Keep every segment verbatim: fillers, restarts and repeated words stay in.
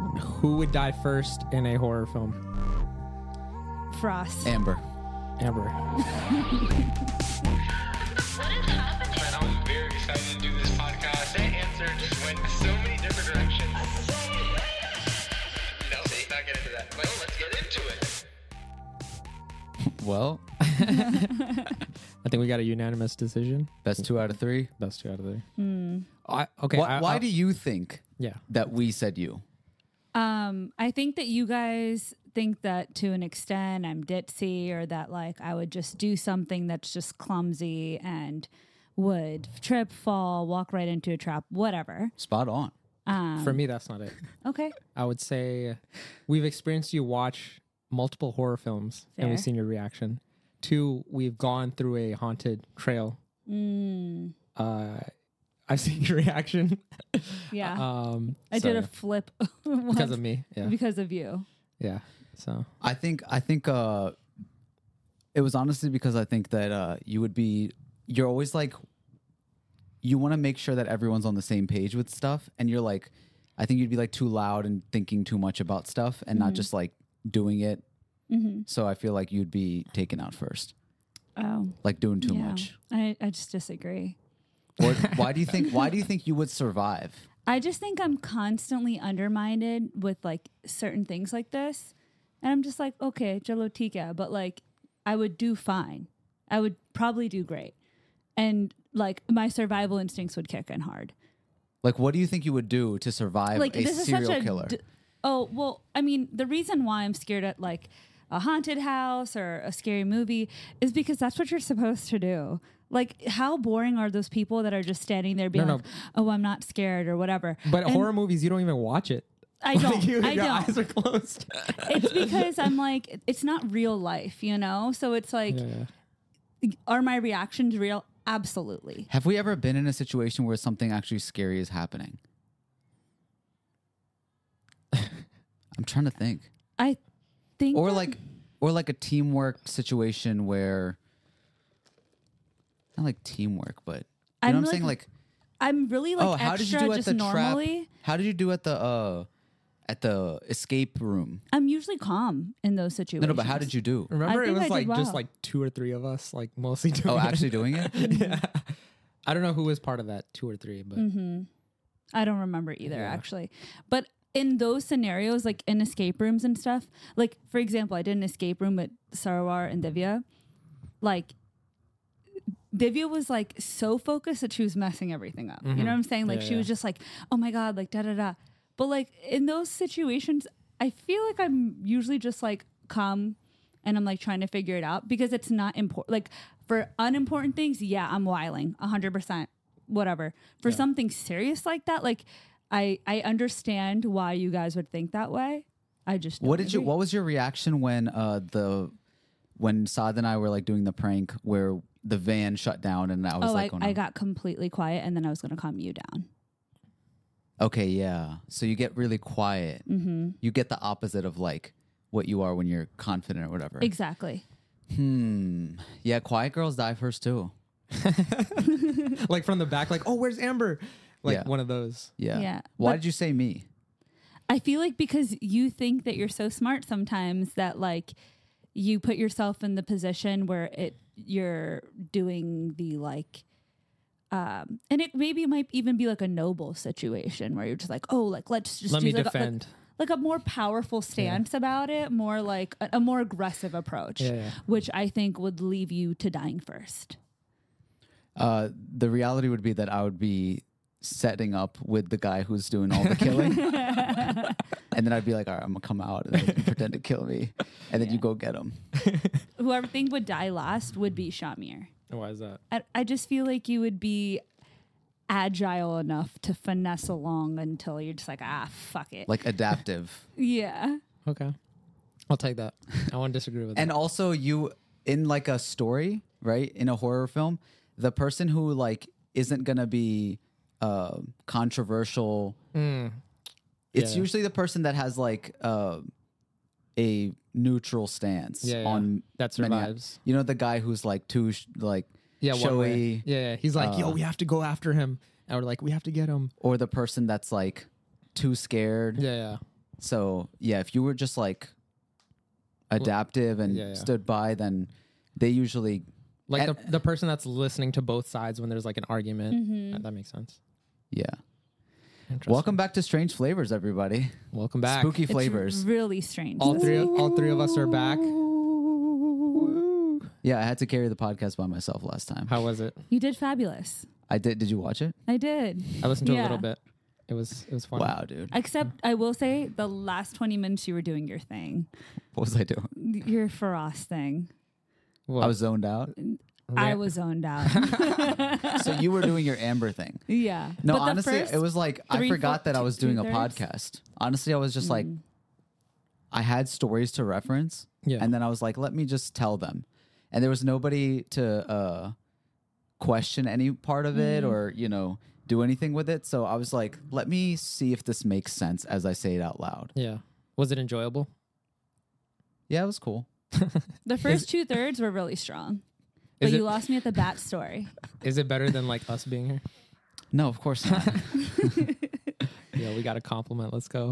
Who would die first in a horror film? Frost. Amber. Amber. Man, I was very excited to do this podcast. That answer just went so many different directions. No, let's not get into that. Well, let's get into it. Well, I think we got a unanimous decision. best two out of three. Best two out of three. Hmm. I, okay. Why, I, why I, do you think Yeah. that we said you? Um, I think that you guys think that to an extent I'm ditzy, or that like I would just do something that's just clumsy and would trip, fall, walk right into a trap, whatever. Spot on. Um, For me, that's not it. Okay. I would say we've experienced you watch multiple horror films and we've Fair. seen your reaction. Two, we've gone through a haunted trail. Mm, Uh, I've seen your reaction. yeah. Um, I so, did a yeah. flip because of me. Yeah. because of you. Yeah. So I think I think uh, it was honestly because I think that uh, you would be you're always like you want to make sure that everyone's on the same page with stuff, and you're like I think you'd be like too loud and thinking too much about stuff and not just like doing it. Mm-hmm. So I feel like you'd be taken out first, Oh, like doing too yeah. much. I, I just disagree. Or why do you think why do you think you would survive? I just think I'm constantly undermined with like certain things like this. And I'm just like, okay, chalo tika, but like I would do fine. I would probably do great. And like my survival instincts would kick in hard. Like, what do you think you would do to survive Like a this is serial such a killer? d- oh, well, I mean, the reason why I'm scared at like a haunted house or a scary movie is because that's what you're supposed to do. Like, how boring are those people that are just standing there being No, like, no. oh, I'm not scared or whatever. But And horror movies, you don't even watch it. I don't. You- I your don't. eyes are closed. It's because I'm like, it's not real life, you know? So it's like, Yeah. are my reactions real? Absolutely. Have we ever been in a situation where something actually scary is happening? I'm trying to think. I think. Or that- like or like a teamwork situation where not like teamwork, but you I'm know what I'm like- saying? Like I'm really like oh, how did you extra do at just the normally. trap? How did you do at the uh at the escape room? I'm usually calm in those No, situations. no, but how did you do? Remember, I it think was I did like just well. like two or three of us, like mostly doing Oh, it. actually doing it? Yeah. I don't know who was part of that, two or three, but Mm-hmm. I don't remember either, Yeah. actually. But in those scenarios, like in escape rooms and stuff, like for example, I did an escape room with Sarawar and Divya. Like Divya was like so focused that she was messing everything up. You know what I'm saying? Like Yeah, she was yeah. just like, oh my God, like da da da. But like in those situations, I feel like I'm usually just like calm and I'm like trying to figure it out because it's not important. Like for unimportant things, yeah, I'm wiling a hundred percent, whatever. For something serious like that, like I I understand why you guys would think that way. I just What don't did you agree. what was your reaction when uh the when Saad and I were like doing the prank where the van shut down and I was Oh, like, I, oh, no. I got completely quiet and then I was going to calm you down. Okay, yeah. So you get really quiet. Mm-hmm. You get the opposite of like what you are when you're confident or whatever. Exactly. Hmm. Yeah, quiet girls die first too. like from the back, like, oh, where's Amber? Like Yeah. one of those. Yeah. Yeah, Why but- did you say me? I feel like because you think that you're so smart sometimes that like you put yourself in the position where it you're doing the like um and it maybe might even be like a noble situation where you're just like, oh, like let's just Let do me like, a- defend. like, like a more powerful stance about it, more like a, a more aggressive approach, Yeah, yeah. which I think would leave you to dying first. Uh, the reality would be that I would be setting up with the guy who's doing all the killing. And then I'd be like, all right, I'm going to come out and then you pretend to kill me. And then you go get him. Whoever I think would die last would be Shamir. Why is that? I, I just feel like you would be agile enough to finesse along until you're just like, ah, fuck it. Like adaptive. yeah. Okay. I'll take that. I won't disagree with And that. also you, in like a story, right? In a horror film, the person who like isn't going to be uh, controversial, Mm. it's Yeah. usually the person that has like uh, a neutral stance Yeah, yeah. on That many- survives. you know, the guy who's like too sh- like Yeah, one way. showy, Yeah, yeah. He's like, yo, uh, we have to go after him. And we're like, we have to get him. or the person that's like too scared. Yeah, yeah. So yeah, if you were just like adaptive and yeah, yeah. stood by, then they usually Like And- the, the person that's listening to both sides when there's like an argument. Mm-hmm. That, that makes sense. yeah. Interesting. Welcome back to Strange Flavors, everybody. Welcome back. Spooky It's flavors. really strange. All three, all three of us are back. Yeah, I had to carry the podcast by myself last time. How was it? You did fabulous. I did. Did you watch it? I did. I listened to Yeah. a little bit. It was it was fun. Wow, dude. Except I will say the last twenty minutes you were doing your thing. What was I doing? Your Faraz thing. What? I was zoned out. I Ra- was zoned out. So you were doing your Amber thing. yeah. No, But the honestly, first it was like I three, forgot four- that I was two- doing a two-thirds? podcast. Honestly, I was just like, I had stories to reference, Yeah. and then I was like, let me just tell them, and there was nobody to uh, question any part of it or you know do anything with it. So I was like, let me see if this makes sense as I say it out loud. Yeah. Was it enjoyable? Yeah, it was cool. The first two thirds were really strong. Is But you it- lost me at the bat story. Is it better than like us being here? No, of course not. Yeah, we got a compliment. Let's go.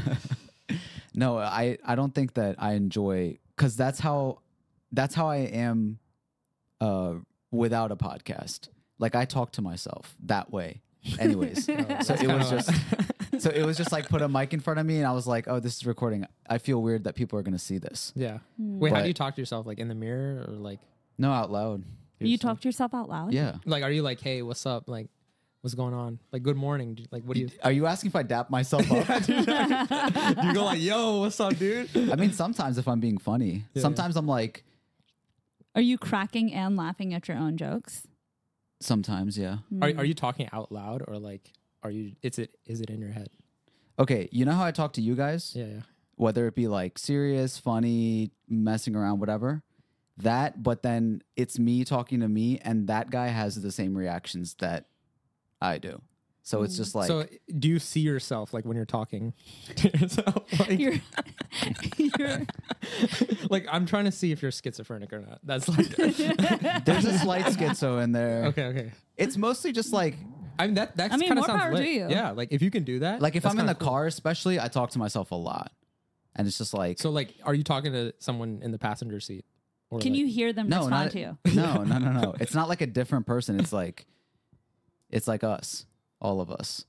No, I I don't think that I enjoy because that's how that's how I am uh, without a podcast. Like I talk to myself that way. Anyways, so it was just so it was just like put a mic in front of me and I was like, oh, this is recording. I feel weird that people are gonna see this. Yeah. Wait, how But- do you talk to yourself? Like in the mirror or like No, out loud. You talk to yourself out loud? Yeah. like are you like, hey, what's up? Like, what's going on? Like, good morning. Do- Like, what do you? Are you asking if I dap myself up? you go like, yo, what's up, dude? I mean, sometimes if I'm being funny, Yeah, sometimes I'm like, Are you cracking and laughing at your own jokes? sometimes, yeah. Are are you talking out loud or like, are you? It's it. Is it in your head? Okay, you know how I talk to you guys? Yeah, yeah. Whether it be like serious, funny, messing around, whatever. That, but then it's me talking to me, and that guy has the same reactions that I do. So it's just like, so, do you see yourself like when you're talking to yourself? Like, You're, you're, like I'm trying to see if you're schizophrenic or not. That's like, there's a slight schizo in there. okay, okay. It's mostly just like, I mean that that I mean, kind of more sounds power lit. to you. Yeah, like if you can do that, like if that's I'm in the kinda cool. car, especially, I talk to myself a lot, and it's just like, So like, are you talking to someone in the passenger seat? Or can like, you hear them no, respond not, to you? no, no, no, no. It's not like a different person. It's like, it's like us, all of us.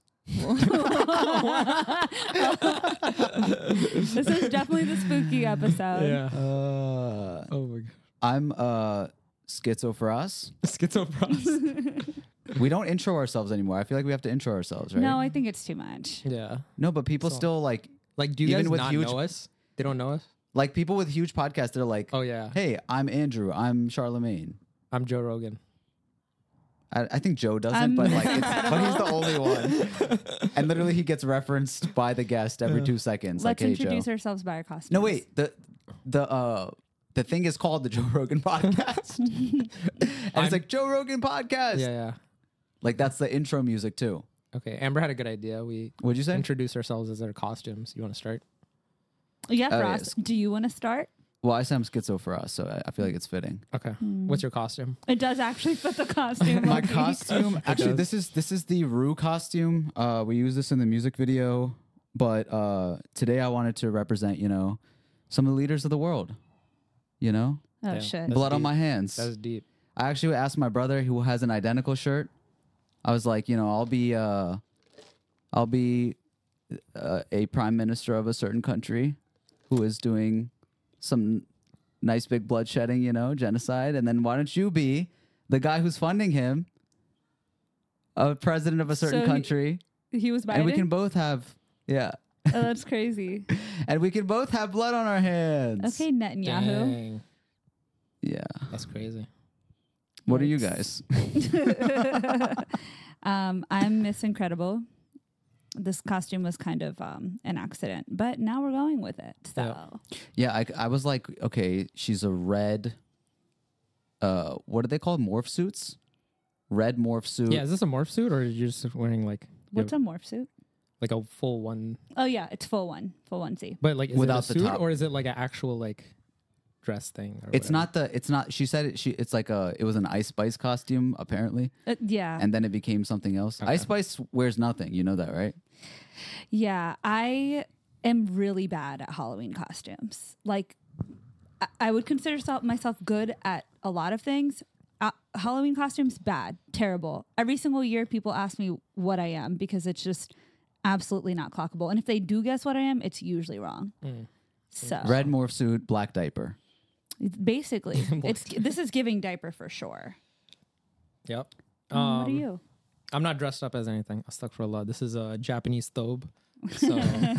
This is definitely the spooky episode. Yeah. Uh, Oh my god. I'm uh, schizo for us. Schizophrenic. We don't intro ourselves anymore. I feel like we have to intro ourselves, right? No, I think it's too much. Yeah. No, but people So- still like Like, do you Even guys with not huge- know us? They don't know us. like people with huge podcasts. They're like, Oh yeah. "Hey, I'm Andrew. I'm Charlemagne." I'm Joe Rogan. I, I think Joe doesn't, I'm but like, it's, but he's the only one. And literally, he gets referenced by the guest every two seconds. Let's like, hey, introduce Joe. ourselves by our costumes. No, wait. The the uh the thing is called the Joe Rogan Podcast, and I'm- it's like Joe Rogan Podcast. Yeah, yeah. Like that's the intro music too. Okay. Amber had a good idea. We What'd you say? introduce ourselves as our costumes. You want to start? Yeah, for Oh, us. yes. Do you want to start? Well, I say I'm schizo for us, so I, I feel like it's fitting. Okay. What's your costume? It does actually fit the costume. My low-key. costume, actually, does. this is this is the Rue costume. Uh, we use this in the music video, but uh, today I wanted to represent, you know, some of the leaders of the world. You know, Oh, Yeah. shit. That's blood on deep. my hands. That was deep. I actually asked my brother, who has an identical shirt. I was like, you know, I'll be, uh, I'll be uh, a prime minister of a certain country who is doing some nice big bloodshedding, you know, genocide, and then why don't you be the guy who's funding him, a president of a certain So he- country, He was Biden? and we can both have, yeah, Oh, that's crazy. and we can both have blood on our hands. Okay, Netanyahu. Dang. Yeah. That's crazy. What are you Yikes. guys? Um, I'm Miss Incredible. This costume was kind of um, an accident, but now we're going with it. So Yeah, I, I was like, okay, she's a red. Uh, what are they called? Morph suits. Red morph suit. Yeah. Is this a morph suit or are you just wearing like you what's have, a morph suit? like a full one? Oh yeah, it's full one, full onesie. But like, is Without it the a suit top. or is it like an actual like dress thing? Or It's whatever? not the. It's not. She said it. She. It's like a. It was an Ice Spice costume apparently, Uh, yeah, and then it became something else. Okay. Ice Spice wears nothing. You know that, right? yeah. I am really bad at Halloween costumes. Like, I, I would consider self, myself good at a lot of things. Uh, Halloween costumes, bad, terrible. Every single year, people ask me what I am because it's just absolutely not clockable. And if they do guess what I am, it's usually wrong. Mm. So Red morph suit, black diaper. it's basically, it's this is giving diaper for sure. Yep. Um, what are Um, you? I'm not dressed up as anything. Astaghfirullah. This is a Japanese thobe. So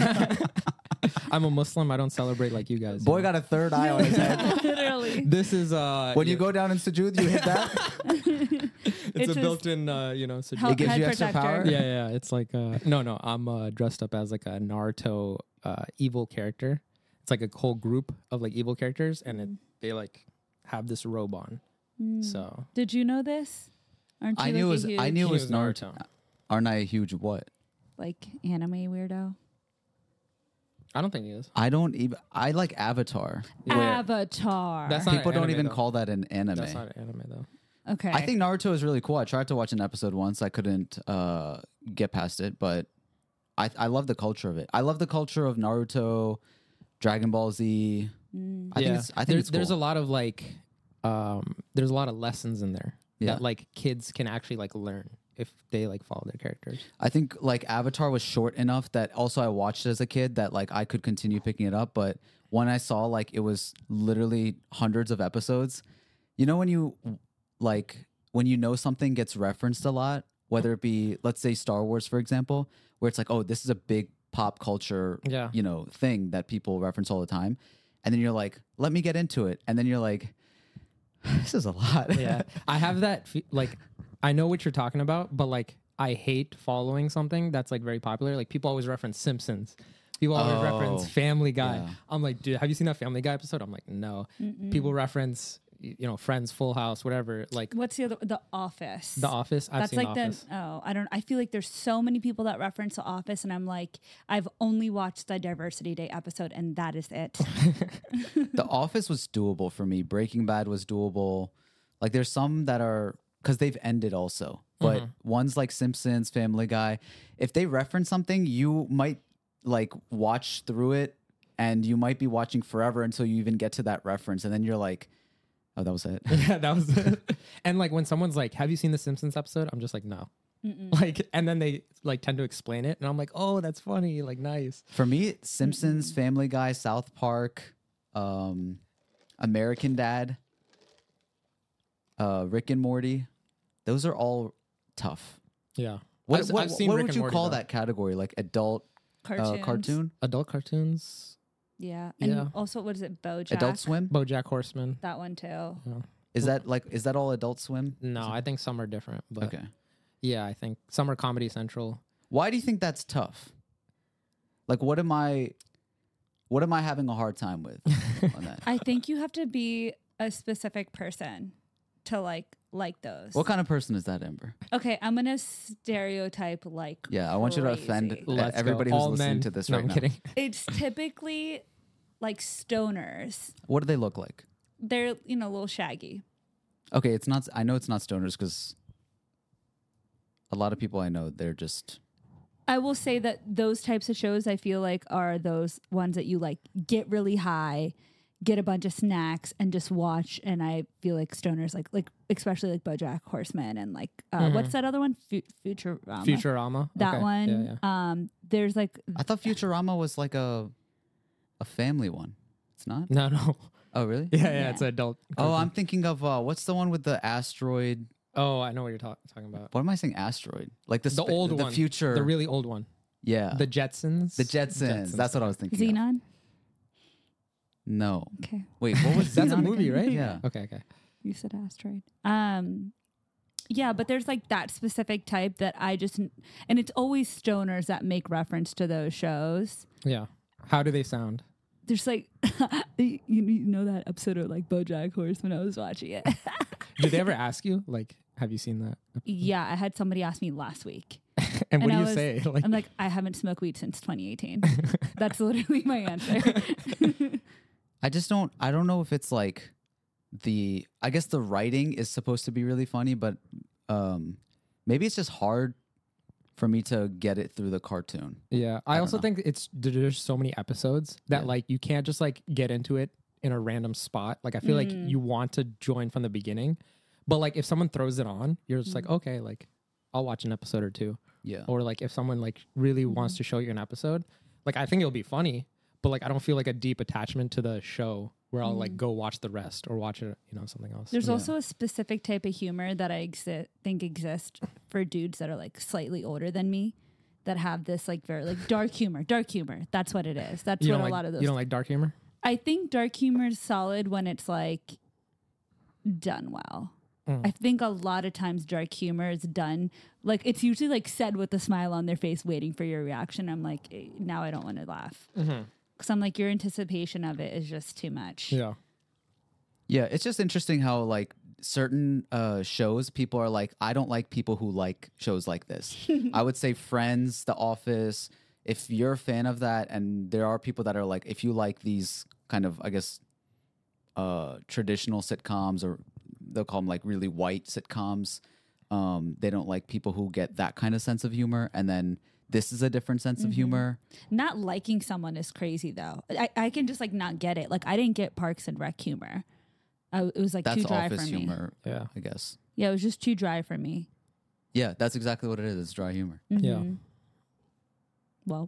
I'm a Muslim. I don't celebrate like you guys. Boy you know? got a third eye on his head. Literally. This is uh When you yeah, go down in sujood, you hit that. it's, It's a just built-in uh, you know, sujood. Hel- It gives head you extra protector. power? yeah, yeah. It's like uh no, no. I'm uh, dressed up as like a Naruto uh, evil character. It's like a whole group of like evil characters, and it, they like have this robe on. Mm. So Did you know this? Aren't you I knew it like was. a huge, I knew it He was was Naruto. Naruto. Aren't I a huge what? like anime weirdo? I don't think he is. I don't even. I like Avatar. Yeah. Avatar. That's not People an don't anime, even though. call that an anime. That's not an anime though. okay. I think Naruto is really cool. I tried to watch an episode once. I couldn't uh, get past it, but I I love the culture of it. I love the culture of Naruto, Dragon Ball Z. Mm. I think it's. I think there's, it's cool. there's a lot of like, um, there's a lot of lessons in there Yeah. that like kids can actually like learn if they like follow their characters. I think like Avatar was short enough that also I watched it as a kid that like I could continue picking it up. But when I saw like it was literally hundreds of episodes, you know when you like when you know something gets referenced a lot, whether it be let's say Star Wars for example, where it's like oh this is a big pop culture Yeah. you know thing that people reference all the time, and then you're like let me get into it, and then you're like this is a lot. Yeah, I have that fe- like, I know what you're talking about, but like I hate following something that's like very popular. Like people always reference Simpsons. People always Oh, reference Family Guy. yeah. I'm like, dude, have you seen that Family Guy episode? I'm like, no. People reference, y- you know, Friends, Full House, whatever. Like What's the other? The Office. The Office. I've That's seen like The Office. the oh I don't I feel like there's so many people that reference The Office, and I'm like I've only watched the Diversity Day episode, and that is it. The Office was doable for me. Breaking Bad was doable. Like there's some that are because they've ended also, but ones like Simpsons, Family Guy, if they reference something, you might like watch through it, and you might be watching forever until you even get to that reference, and then you're like, oh, that was it. Yeah, that was it. And like when someone's like, have you seen the Simpsons episode? I'm just like, no. Like, and then they like tend to explain it, and I'm like, oh, that's funny. Like, nice. For me, Simpsons, Family Guy, South Park, um, American Dad, uh, Rick and Morty, those are all tough. Yeah. What, I've, what, I've seen what Rick would and you Morty, call though. that category? Like adult uh, Cartoons. cartoon? Adult cartoons. Yeah, and Yeah. also what is it? BoJack. Adult Swim? BoJack Horseman. That one too. Is that like is that all Adult Swim? No, I think some are different. But Okay. yeah, I think some are Comedy Central. Why do you think that's tough? Like what am I what am I having a hard time with on that? I think you have to be a specific person to like like those. What kind of person is that, Amber? Okay, I'm gonna stereotype like. Yeah, I want you to crazy. offend uh, Let's everybody go. who's All listening men. to this no, right I'm now. kidding. It's typically like stoners. What do they look like? They're you know a little shaggy. Okay, it's not I know it's not stoners because a lot of people I know they're just I will say that those types of shows I feel like are those ones that you like get really high, get a bunch of snacks, and just watch. And I feel like stoners like like especially like BoJack Horseman and like uh, Mhm. what's that other one? Fu- Futurama. Futurama. That Okay. one. Yeah, yeah. Um, there's like I thought Futurama was like a a family one. It's not? No, no. Oh, really? Yeah, yeah, Yeah. it's an adult. Oh, cartoon. I'm thinking of uh what's the one with the asteroid? Oh, I know what you're talk- talking about. What am I saying? Asteroid? Like the The spa- old the one. future. The really old one. yeah. The Jetsons. The Jetsons. That's what I was thinking. of. Xenon. No. Okay, Wait, what was That's a Xenon movie, again? right? Yeah. Okay, okay. you said asteroid. Um, yeah, but there's like that specific type that I just and it's always stoners that make reference to those shows. Yeah. How do they sound? There's like you, you know that episode of like BoJack Horseman. I was watching it. Did they ever ask you? Like, have you seen that? Yeah, I had somebody ask me last week. And what And do I you was- say? Like, I'm like, I haven't smoked weed since twenty eighteen. That's literally my answer. I just don't I don't know if it's like the I guess the writing is supposed to be really funny, but um maybe it's just hard for me to get it through the cartoon. Yeah, I, don't also know. think it's there's so many episodes that Yeah. like you can't just like get into it in a random spot. Like I feel like Mm. you want to join from the beginning, but like if someone throws it on, you're just like, okay, like I'll watch an episode or two. Yeah. Or like if someone like really wants to show you an episode, like I think it'll be funny, but like I don't feel like a deep attachment to the show where I'll like go watch the rest or watch it, you know, something else. There's Yeah. also a specific type of humor that I exi- think exists for dudes that are like slightly older than me that have this like very like dark humor. Dark humor. That's what it is. That's you what don't a like, lot of those. You don't like dark humor? I think dark humor is solid when it's like done well. Mm. I think a lot of times dark humor is done like it's usually like said with a smile on their face, waiting for your reaction. I'm like, eh, now I don't want to laugh Mm-hmm. because I'm like, your anticipation of it is just too much. Yeah. Yeah, it's just interesting how like certain uh, shows people are like, I don't like people who like shows like this. I would say Friends, The Office. If you're a fan of that, and there are people that are like, if you like these kind of, I guess, uh, traditional sitcoms, or they'll call them like really white sitcoms. Um, they don't like people who get that kind of sense of humor, and then this is a different sense of humor. Not liking someone is crazy though. I, I can just like not get it. Like I didn't get Parks and Rec humor. I, it was like That's too dry office for me. humor, Yeah. I guess. Yeah, it was just too dry for me. Yeah, that's exactly what it is. It's dry humor. Yeah. Mhm. Well,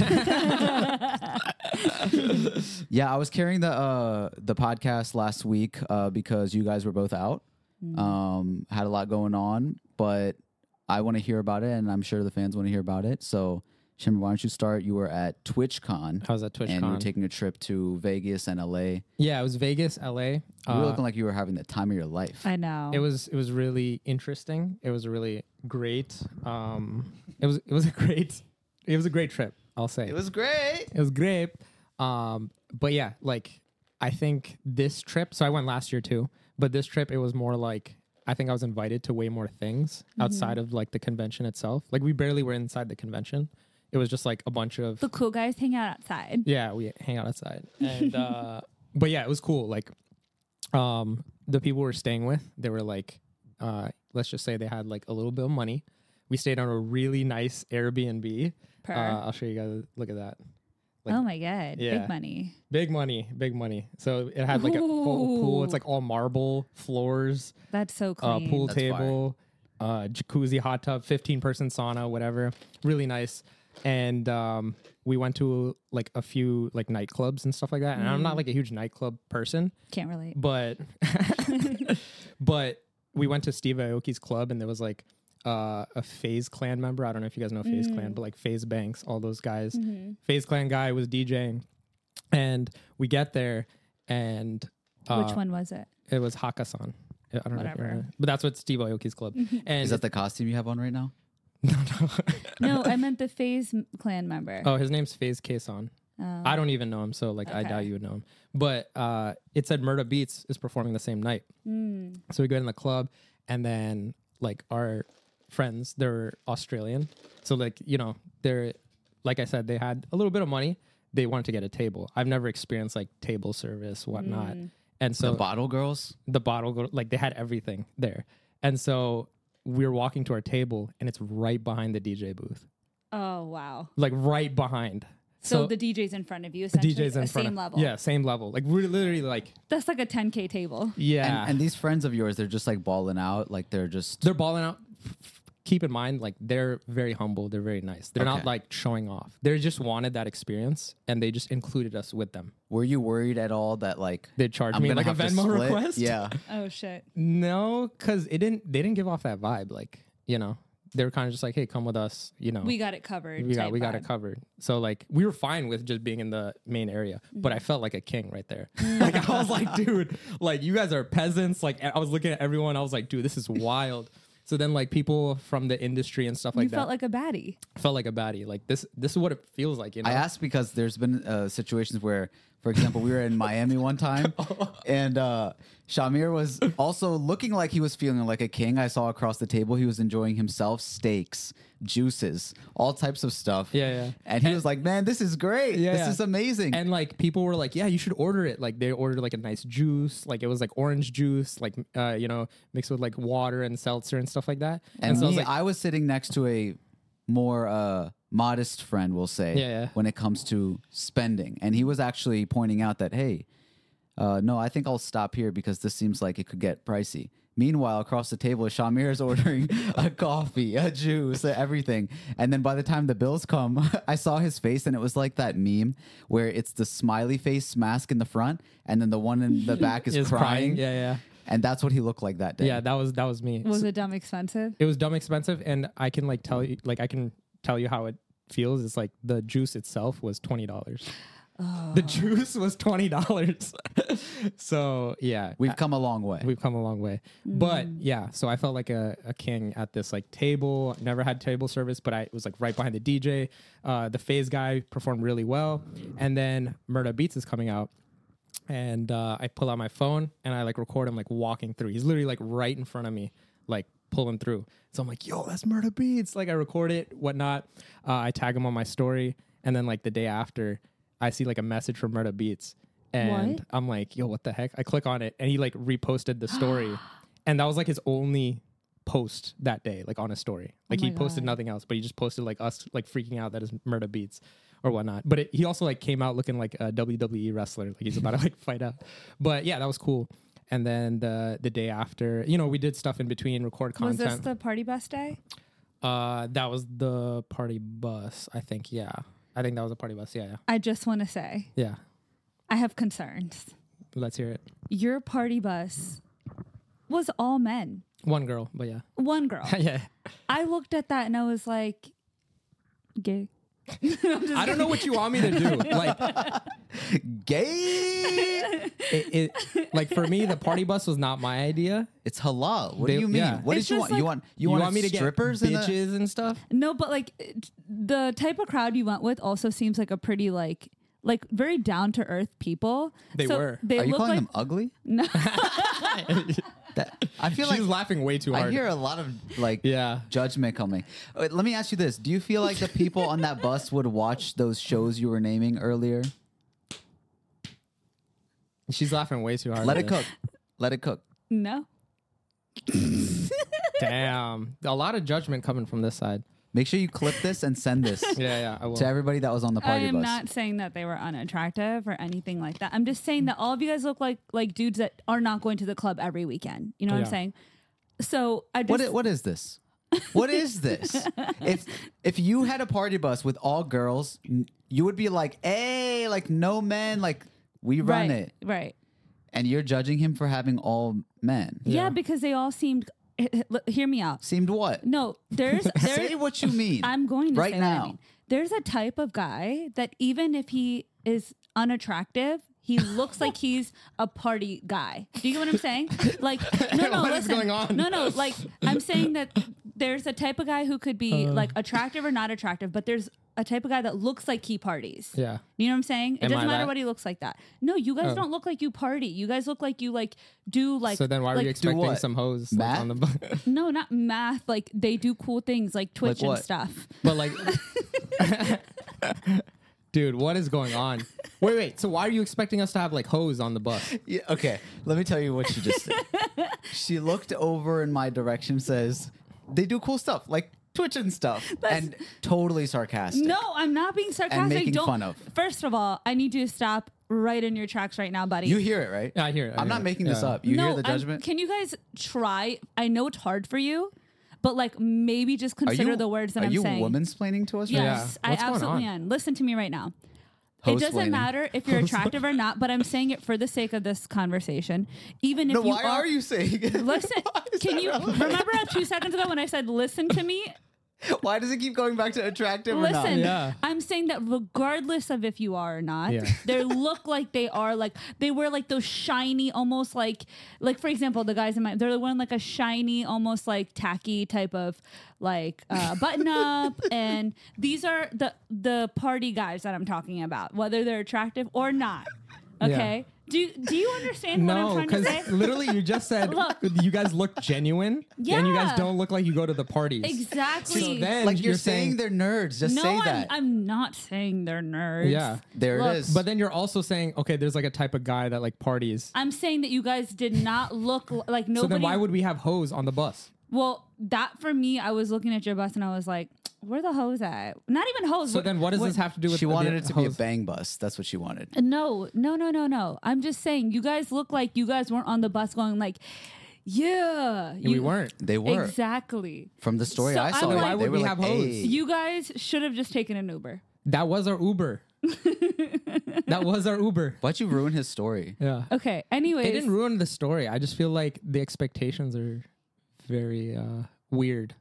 Yeah, I was carrying the uh, the podcast last week uh, because you guys were both out. Um, had a lot going on, but I want to hear about it, and I'm sure the fans want to hear about it. So, Shimmer, why don't you start? You were at TwitchCon, I was at and you were TwitchCon. taking a trip to Vegas and L A. Yeah, it was Vegas, L A. You Uh, were looking like you were having the time of your life. I know. It was it was really interesting. It was really great. Um, it was it was a great it was a great trip. I'll say It was great. it was great. Um, but yeah, like I think this trip. So I went last year too, but this trip it was more like I think I was invited to way more things outside of like the convention itself. Like we barely were inside the convention. It was just like a bunch of the cool guys hang out outside. yeah, we hang out outside. And uh but yeah, it was cool. Like um the people we were staying with, they were like uh let's just say they had like a little bit of money. We stayed on a really nice Airbnb. Per. Uh, I'll show you guys. Look at that. Like, oh my god, yeah. big money. Big money, big money. So it had like a whole pool. It's Ooh. like all marble floors, That's so uh, clean. pool That's fire. table, uh, jacuzzi, hot tub, fifteen person sauna, whatever. Really nice. And um, we went to like a few like nightclubs and stuff like that. And I'm not like a huge nightclub person, Can't relate. but but we went to Steve Aoki's club, and there was like uh, a FaZe Clan member. I don't know if you guys know FaZe Clan, but like FaZe Banks, all those guys. FaZe Clan guy was DJing, and we get there, and uh, Which one was it? it was Hakasan. I don't know, if you Whatever. remember. But that's what Steve Aoki's club. And Is that the costume you have on right now? no, no. No, I meant the FaZe clan member. Oh, his name's FaZe Kason. Oh. I don't even know him, so like I Okay. doubt you would know him. But uh, it said Murda Beats is performing the same night. Mm. So we go in the club, and then like our friends, they're Australian. So like, you know, they're like I said, they had a little bit of money. They wanted to get a table. I've never experienced like table service, whatnot. Mm. And so the bottle girls? the bottle, go- like they had everything there. And so we were walking to our table, and it's right behind the D J booth, Oh wow. like right behind. So, the D J's in front of you, the essentially, D J's in uh, front same of, level. Yeah, same level. Like we're literally like, That's like a ten K table. yeah. And, and these friends of yours, they're just like balling out. Like they're just. they're balling out. Keep in mind, like they're very humble. They're very nice. They're not Okay. like showing off. They just wanted that experience, and they just included us with them. Were you worried at all that like. They charged I'm me gonna like a have to Venmo split? request. Yeah. Oh shit. No, because it didn't. They didn't give off that vibe. Like you know, they were kind of just like, "Hey, come with us." You know, We got it covered. we got type we got it vibe. covered. So like we were fine with just being in the main area, but Mm-hmm. I felt like a king right there. Like I was like, dude, like you guys are peasants. Like I was looking at everyone. I was like, dude, this is wild. So then like people from the industry and stuff like You that felt like a baddie. felt like a baddie. Like this this is what it feels like. You know, I asked because there's been uh, situations where, for example, we were in Miami one time, and uh, Shamir was also looking like he was feeling like a king. I saw across the table he was enjoying himself steaks, juices, all types of stuff. Yeah, yeah. And he was like, "Man, this is great. Yeah, this yeah. is amazing." And like people were like, yeah, you should order it. Like they ordered like a nice juice, like it was like orange juice, like uh, you know, mixed with like water and seltzer and stuff like that. And so I was me, like, I was sitting next to a more uh, modest friend, we'll say, Yeah, yeah. when it comes to spending. And he was actually pointing out that, hey, uh, no, I think I'll stop here because this seems like it could get pricey. Meanwhile, across the table, Shamir is ordering a coffee, a juice, everything. And then by the time the bills come, I saw his face, and it was like that meme where it's the smiley face mask in the front, and then the one in the back is, Is crying. crying. Yeah, yeah. And that's what he looked like that day. Yeah, that was that was me. Was it dumb expensive? It was dumb expensive, and I can like tell you, like I can tell you how it feels. It's like the juice itself was twenty dollars. Oh. The juice was twenty dollars. So yeah, We've come a long way. we've come a long way. Mm. But yeah, so I felt like a, a king at this like table. Never had table service, but I was like right behind the D J. Uh, the Phase guy performed really well, and then Murda Beats is coming out. And uh, I pull out my phone and I like record him like walking through. He's literally like right in front of me, like pulling through. So I'm like, yo, that's Murda Beats. Like I record it, whatnot. Uh, I tag him on my story. And then like the day after, I see like a message from Murda Beats. And What? I'm like, yo, what the heck? I click on it and he like reposted the story. And that was like his only post that day, like on his story. Like Oh he my posted God. nothing else, but he just posted like us like freaking out that is Murda Beats or whatnot. But it, he also like came out looking like a W W E wrestler, like he's about to like fight out. But yeah, that was cool. And then the the day after, you know, we did stuff in between, record Was content. this the party bus day? uh, that was the party bus, I think. Yeah, I think that was a party bus. Yeah, yeah, I just want to say, yeah. I have concerns. Let's hear it. Your party bus was all men. One girl, but yeah, One girl. yeah. I looked at that and I was like, gay. I don't know what you want me to do. Like, Gay? it, it, like for me, the party bus was not my idea. It's halal. What They- do you mean? yeah. What It's did you just want? you like- want you, want, me to strippers get in the- bitches and stuff? No, but like it- the type of crowd you went with also seems like a pretty like like very down to earth people. They So were. They Are you look calling like them ugly? no. That, I feel She's like laughing way too I hard. hear a lot of like Yeah. judgment coming. Uh, Let me ask you this: do you feel like the people on that bus would watch those shows you were naming earlier? She's laughing way too hard. Let at it this. cook. Let it cook. No. Damn, a lot of judgment coming from this side. Make sure you clip this and send this Yeah, yeah, I will. to everybody that was on the I party am bus. not saying that they were unattractive or anything like that. I'm just saying that all of you guys look like like dudes that are not going to the club every weekend. You know what Yeah. I'm saying? So I just What i- what is this? What is this? if if you had a party bus with all girls, n- you would be like, "Hey, like no men, like we run right, it." right. And you're judging him for having all men. Yeah. Yeah. because they all seemed. Hear me out. Seemed what? No, there's Say there's. what you mean. I'm going to right say now. What I mean. There's a type of guy that even if he is unattractive, he looks like he's a party guy. Do you get what I'm saying? Like, no, no, What is listen. going on? No, no, like I'm saying that there's a type of guy who could be Uh. like attractive or not attractive, but there's a type of guy that looks like he parties. Yeah. You know what I'm saying? It Am doesn't I matter that? what he looks like that. No, you guys Oh. don't look like you party. You guys look like you like do like So then why were like, you expecting what? some hoes like, Math? on the bus? no, not math. Like they do cool things like Twitch and what? stuff. But like, dude, what is going on? Wait, wait. So why are you expecting us to have like hoes on the bus? Yeah, okay, let me tell you what she just said. She looked over in my direction, says, "They do cool stuff like Twitch and stuff," and totally sarcastic. No, I'm not being sarcastic. making Don't, fun of. First of all, I need you to stop right in your tracks right now, buddy. You hear it, right? Yeah, I hear it. I I'm hear not it. making this Yeah. up. You no, hear the I'm- judgment? Can you guys try? I know it's hard for you, but like maybe just Are consider you the words that are I'm you saying. woman-splaining to us right now? Yes, Yeah. I What's going absolutely on? am. Listen to me right now. Host it doesn't blaming. matter if you're attractive or not, but I'm saying it for the sake of this conversation. Even if No, you why are you saying it? listen, Why is can that you relevant? remember two seconds ago when I said listen to me? Why does it keep going back to attractive or not? Listen, Yeah. I'm saying that regardless of if you are or not, Yeah. they look like they are like they wear like those shiny, almost like like for example, the guys in my they're wearing like a shiny, almost like tacky type of like uh, button up, and these are the the party guys that I'm talking about, whether they're attractive or not. Okay. Do do you understand what I'm No, trying to because say? literally you just said Look. you guys look genuine, and you Yeah. guys don't look like you go to the parties. Exactly. So then Like you're, you're saying, saying, they're nerds. Just no, say I'm, that. I'm not saying they're nerds. yeah. there Look, it is. But then you're also saying, okay, there's like a type of guy that like parties. I'm saying that you guys did not look l- like nobody. So then why would we have hoes on the bus? Well, that for me, I was looking at your bus and I was like, Where the hoes at? Not even hoes. So Where- then, what does where- this have to do with? She the- wanted the it to be a host? bang bus. That's what she wanted. No, no, no, no, no. I'm just saying, you guys look like you guys weren't on the bus going like, yeah. We You- weren't. They were. Exactly. From the story So I I'm saw, like- they Why would were we like, have hoes? "Hey." You guys should have just taken an Uber. That was our Uber. That was our Uber. Why'd you ruin his story? Yeah. Okay. Anyways. It didn't ruin the story. I just feel like the expectations are very uh, weird.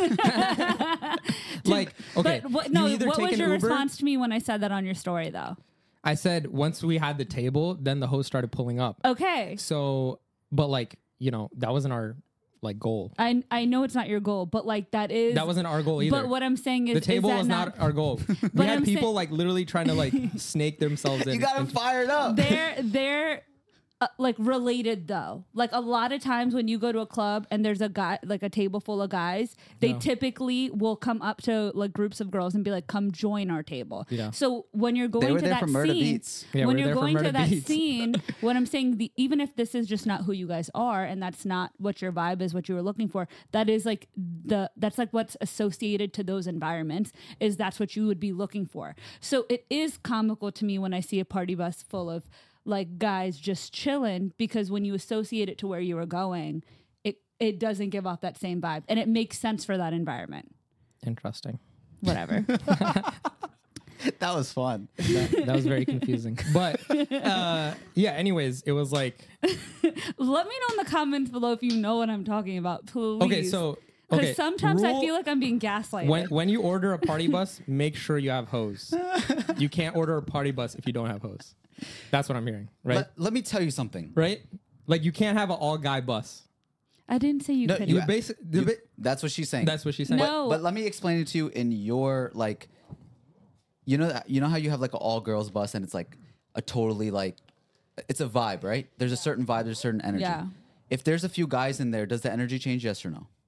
Like, okay, But what, no, you either what take was an your Uber. response to me when I said that on your story, though? I said once we had the table, then the host started pulling up. Okay. So, but like, you know, that wasn't our like goal. I I know it's not your goal, but like that is. That wasn't our goal either. But what I'm saying is, the table is that was not, our goal. We But had I'm people saying- like literally trying to like snake themselves in. You got him into- fired up. they're they're uh, like related though. Like a lot of times when you go to a club and there's a guy, like a table full of guys, they Yeah. typically will come up to like groups of girls and be like, "Come join our table." Yeah. So when you're going were to there that for Murder scene, Beats. Yeah, when we're you're there for going to Murder that Beats. scene, what I'm saying, the, even if this is just not who you guys are and that's not what your vibe is, what you were looking for, that is like the that's like what's associated to those environments is that's what you would be looking for. So it is comical to me when I see a party bus full of like guys just chilling, because when you associate it to where you were going, it it doesn't give off that same vibe, and it makes sense for that environment. Interesting. Whatever. That was fun. That, that was very confusing. But uh, yeah, anyways, it was like, Let me know in the comments below if you know what I'm talking about, please. okay, so Because okay, sometimes I rule- feel like I'm being gaslighted. when when you order a party bus, make sure you have hose. You can't order a party bus if you don't have hose. That's what I'm hearing, right? Let, let me tell you something. right? Like you can't have an all guy bus. I didn't say you No, couldn't. You Yeah. basic. the You- ba- that's what she's saying. that's what she said. No. But let me explain it to you in your like, you know, you know how you have like an all girls bus and it's like a totally like, it's a vibe, right? There's a certain vibe, there's a certain energy. Yeah. If there's a few guys in there, does the energy change? Yes or no?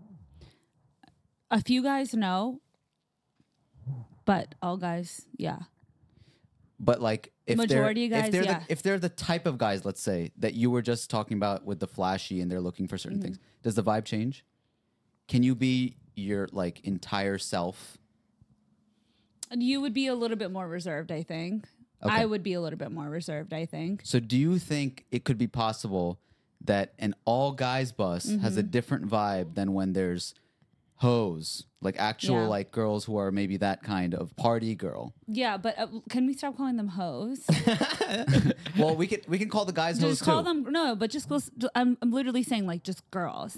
A few guys know, but all guys, yeah. But like, if Majority they're, of guys, if they're yeah. the, if they're the type of guys, let's say that you were just talking about with the flashy and they're looking for Mm-hmm. certain things, does the vibe change? Can you be your like entire self? And you would be a little bit more reserved, I think. Okay. I would be a little bit more reserved, I think. So do you think it could be possible that an all guys bus has a Mm-hmm. different vibe than when there's hoes, like actual Yeah. like girls who are maybe that kind of party girl? Yeah, but uh, can we stop calling them hoes? Well, we can we can call the guys hoes just call too. them no, but just go. I'm I'm literally saying like just girls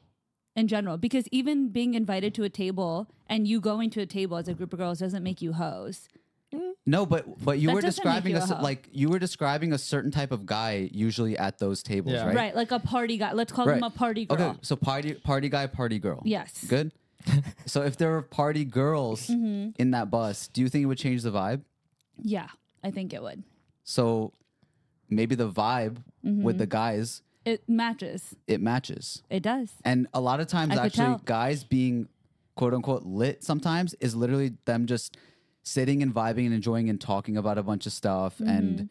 in general, because even being invited to a table and you going to a table as a group of girls doesn't make you hoes. No, but but you That were doesn't make describing you a, a cer- hoe. like you were describing a certain type of guy usually at those tables, Yeah. right? Right. like a party guy. Let's call them a party girl. Okay, so party party guy, party girl. Yes. Good. So if there were party girls Mm-hmm. in that bus, do you think it would change the vibe? Yeah, I think it would. So maybe the vibe Mm-hmm. with the guys, It matches. it matches. It does. And a lot of times I could actually tell. guys being quote unquote lit sometimes is literally them just sitting and vibing and enjoying and talking about a bunch of stuff Mm-hmm. and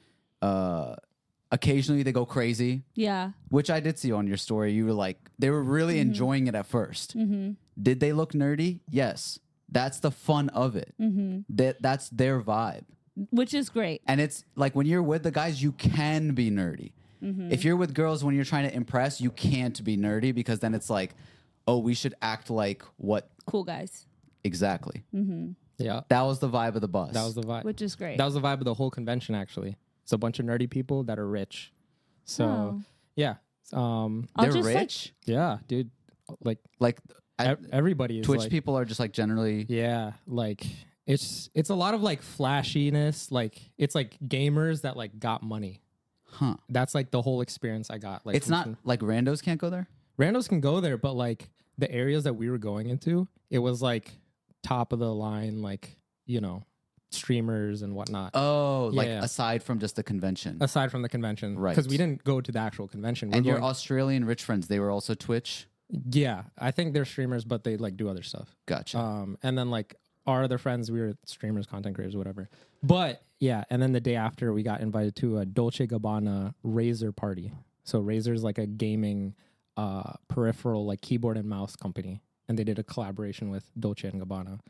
uh occasionally they go crazy, Yeah. which I did see on your story. You were like they were really Mm-hmm. enjoying it at 1st Did they look nerdy? Yes. That's the fun of it. Mm-hmm. That that's their vibe. Which is great. And it's like when you're with the guys, you can be nerdy. Mm-hmm. If you're with girls when you're trying to impress, you can't be nerdy because then it's like, oh, we should act like what Cool guys. exactly. Yeah, That was the vibe of the bus. that was the vibe. Which is great. That was the vibe of the whole convention. Actually, it's a bunch of nerdy people that are rich. So Oh. yeah, um, I'll They're just, like- rich. yeah, dude, like Like I, ev- everybody is Twitch like, people are just like generally. Yeah, like it's it's a lot of like flashiness. Like it's like gamers that like got money. Huh. That's like the whole experience I got. Like It's from not some- like randos can't go there. randos can go there, but like the areas that we were going into, it was like top of the line, like you know, streamers and whatnot. Oh, like Yeah. aside from just the convention. Aside from the convention, Right. Because we didn't go to the actual convention. We're And your going- Australian rich friends, they were also Twitch. yeah, I think they're streamers, but they like do other stuff. Gotcha. Um, and then like our other friends, we were streamers, content creators, whatever. But yeah, and then the day after, we got invited to a Dolce Gabbana Razer party. So Razer's like a gaming uh, peripheral, like keyboard and mouse company, and they did a collaboration with Dolce and Gabbana.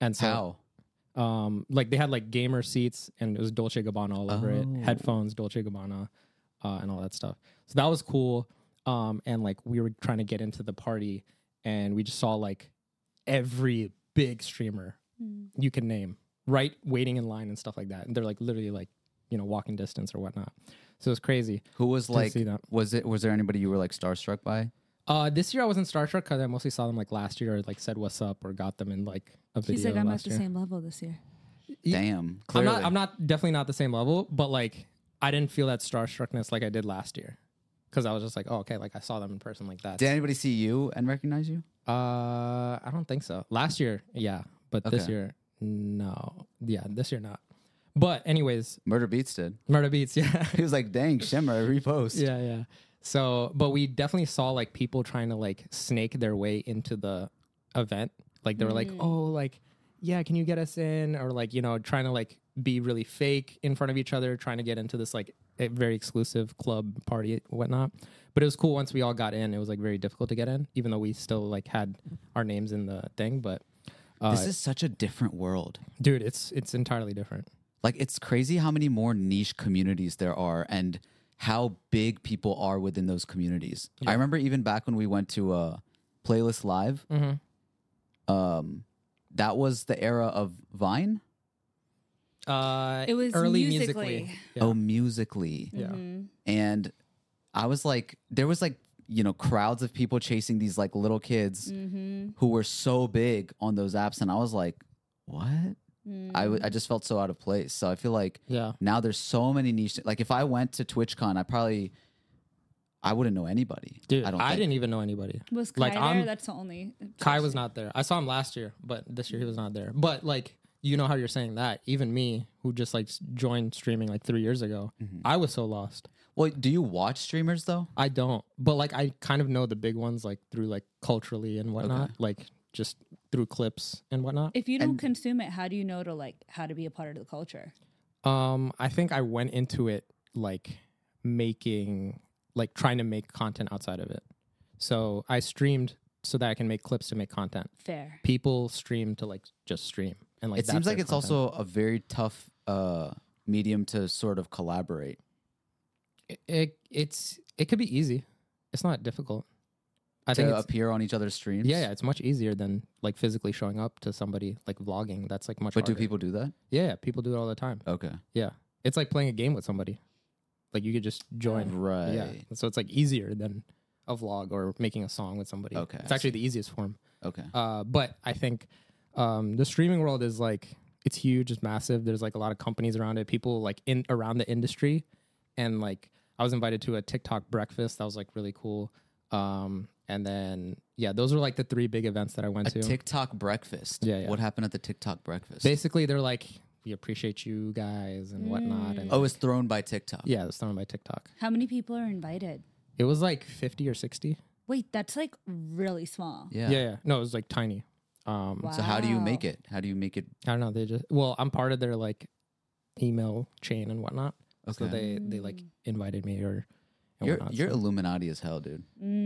And so, How? um, like they had like gamer seats, and it was Dolce Gabbana all over it, Oh. headphones, Dolce Gabbana, uh, and all that stuff. So that was cool. Um, and like we were trying to get into the party, and we just saw like every big streamer you can name, right, waiting in line and stuff like that. And they're like literally like, you know, walking distance or whatnot. So it was crazy. Who was to like? see that. Was it? Was there anybody you were like starstruck by? Uh, this year I wasn't starstruck because I mostly saw them like last year, or like said what's up, or got them in like a video. He's like, I'm at last the year. same level this year. Yeah. Damn. I'm Clearly. not. I'm not definitely not the same level, but like I didn't feel that starstruckness like I did last year, because I was just like, oh, okay, like I saw them in person like that. Did anybody see you and recognize you? Uh, I don't think so. Last year, yeah, but this Okay. year, no. Yeah, this year not. But anyways, Murder Beats did. Murder Beats, yeah. He was like, "Dang, Shimmer, repost." Yeah, yeah. So, but we definitely saw like people trying to like snake their way into the event. Like they were like, "Oh, like, yeah, can you get us in?" Or like, you know, trying to like be really fake in front of each other, trying to get into this like a very exclusive club party, whatnot. But it was cool once we all got in. It was like very difficult to get in, even though we still like had our names in the thing. But uh, This is such a different world. dude, it's it's entirely different. Like, it's crazy how many more niche communities there are and how big people are within those communities. I remember even back when we went to uh, Playlist Live, Mm-hmm. um, that was the era of Vine. Uh, It was early Musical.ly. musically. Yeah. Oh, Musically. Yeah. And I was like, there was like, you know, crowds of people chasing these like little kids who were so big on those apps. And I was like, what? I, w- I just felt so out of place. So I feel like Yeah. now there's so many niche. Like if I went to TwitchCon, I probably, I wouldn't know anybody. Dude, I I, don't think. didn't even know anybody. Was Kai Like, there? I'm- That's the only. Kai was not there. I saw him last year, but this year he was not there. But like, you know how you're saying that. Even me, who just like s- joined streaming like three years ago, I was so lost. Well, do you watch streamers though? I don't. But like, I kind of know the big ones like through like culturally and whatnot, like just through clips and whatnot. If you don't consume it, how do you know to like how to be a part of the culture? Um, I think I went into it like making, like trying to make content outside of it. So I streamed so that I can make clips to make content. Fair. People stream to like just stream, and like It that's seems like their it's content. also a very tough uh, medium to sort of collaborate. it, it it's it could be easy. It's not difficult. I to think it's, appear on each other's streams. yeah, yeah, it's much easier than like physically showing up to somebody like vlogging. That's like much. But do harder. people do that? Yeah, yeah, people do it all the time. Okay. Yeah, it's like playing a game with somebody. Like you could just join. Right. Yeah, so it's like easier than a vlog or making a song with somebody. Okay, it's I actually the easiest form. Okay. Uh, but I think um, the streaming world is like it's huge, it's massive. There's like a lot of companies around it, people like in around the industry, and like I was invited to a TikTok breakfast that was like really cool. Um, and then yeah, those were like the three big events that I went A to. TikTok breakfast. Yeah, yeah. What happened at the TikTok breakfast? Basically, they're like, we appreciate you guys and whatnot. And oh, it was thrown by TikTok. yeah, it was thrown by TikTok. How many people are invited? It was like fifty or sixty. Wait, that's like really small. Yeah. Yeah, yeah. No, it was like tiny. Um, Wow. So how do you make it? How do you make it? I don't know. They just well, I'm part of their like email chain and whatnot. So Okay. they they like invited me or and You're whatnot, you're so- Illuminati as hell, dude.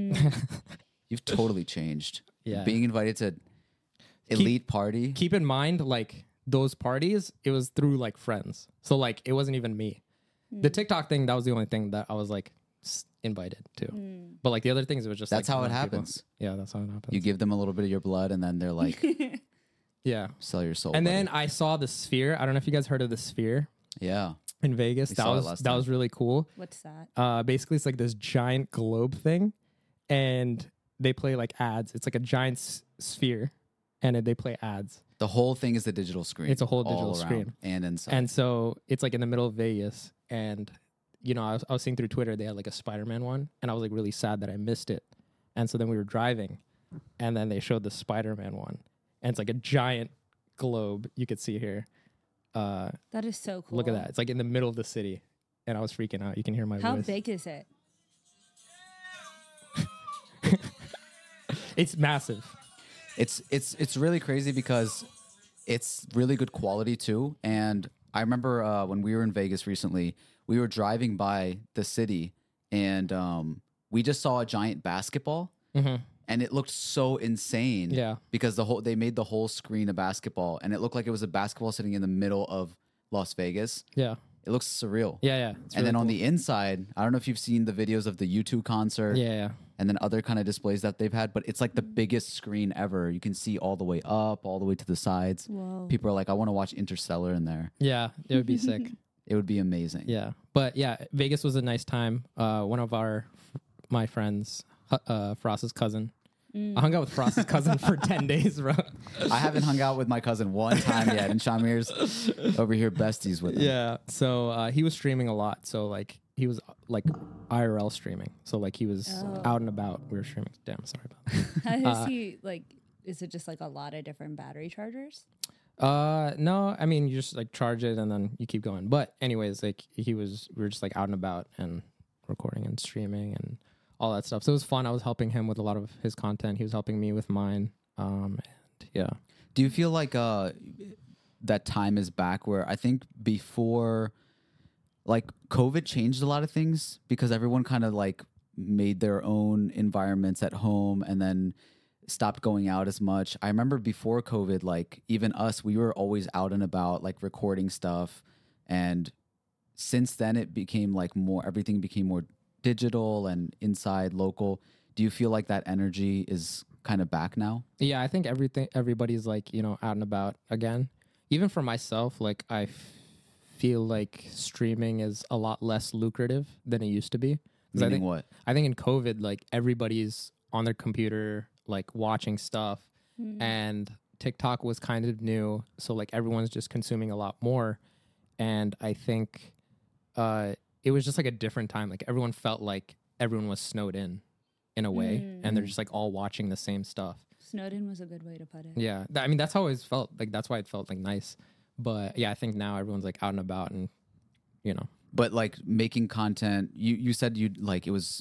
You've totally changed. Yeah. Being invited to elite party. Keep in mind, like those parties, it was through like friends. So like it wasn't even me. The TikTok thing, that was the only thing that I was like s- invited to. But like the other things, it was just That's like, how it random people. happens. Yeah, that's how it happens. You give them a little bit of your blood, and then they're like, yeah. "Sell your soul." And buddy. then I saw the Sphere. I don't know if you guys heard of the Sphere yeah, in Vegas. We that saw it was last that time. was really cool. What's that? Uh, basically, it's like this giant globe thing, and they play like ads. It's like a giant s- sphere, and they play ads. the whole thing is the digital screen. It's a whole all digital around screen. and inside. And so it's like in the middle of Vegas, and you know, I was, I was seeing through Twitter they had like a Spider-Man one, and I was like really sad that I missed it. And so then we were driving, and then they showed the Spider-Man one, and it's like a giant globe you could see here. Uh, That is so cool. Look at that! It's like in the middle of the city, and I was freaking out. You can hear my How voice. big is it? It's massive. It's it's it's really crazy because it's really good quality too. And I remember uh, when we were in Vegas recently, we were driving by the city, and um, we just saw a giant basketball, Mm-hmm. and it looked so insane. Yeah. Because the whole they made the whole screen a basketball, and it looked like it was a basketball sitting in the middle of Las Vegas. Yeah. It looks surreal. Yeah. Yeah. It's and really then on cool. the inside, I don't know if you've seen the videos of the U two concert. Yeah. Yeah. And then other kind of displays that they've had, but it's like the biggest screen ever. You can see all the way up, all the way to the sides. Whoa. People are like, I want to watch Interstellar in there. Yeah. It would be sick. It would be amazing. Yeah. But yeah, Vegas was a nice time. Uh, one of our, my friends, uh, Frost's cousin. I hung out with Frost's cousin for ten days, bro. I haven't hung out with my cousin one time yet, and Shamir's over here besties with him. Yeah. So uh, he was streaming a lot. So like he was like I R L streaming. So like he was Oh. out and about. We were streaming. Damn, sorry about that. How does Uh, he like? Is it just like a lot of different battery chargers? Uh, no, I mean you just like charge it and then you keep going. But anyways, like he was, we were just like out and about and recording and streaming and all that stuff. So it was fun. I was helping him with a lot of his content. He was helping me with mine. Um, and yeah. Do you feel like uh, that time is back where I think before, like COVID changed a lot of things because everyone kind of like made their own environments at home and then stopped going out as much. I remember before COVID, like even us, we were always out and about, like recording stuff. And since then it became like more, everything became more digital and inside local. Do you feel like that energy is kind of back now? Yeah, I think everything, everybody's like, you know, out and about again. Even for myself, like I f- feel like streaming is a lot less lucrative than it used to be. 'Cause I Meaning think, what? I think in COVID, like everybody's on their computer, like watching stuff, and TikTok was kind of new, so like everyone's just consuming a lot more. And I think uh, it was just like a different time. Like everyone felt like everyone was snowed in, in a way, and they're just like all watching the same stuff. Snowden was a good way to put it. Yeah, Th- I mean that's how it always felt. Like that's why it felt like nice. But yeah, I think now everyone's like out and about, and you know. But like making content, you you said you like it was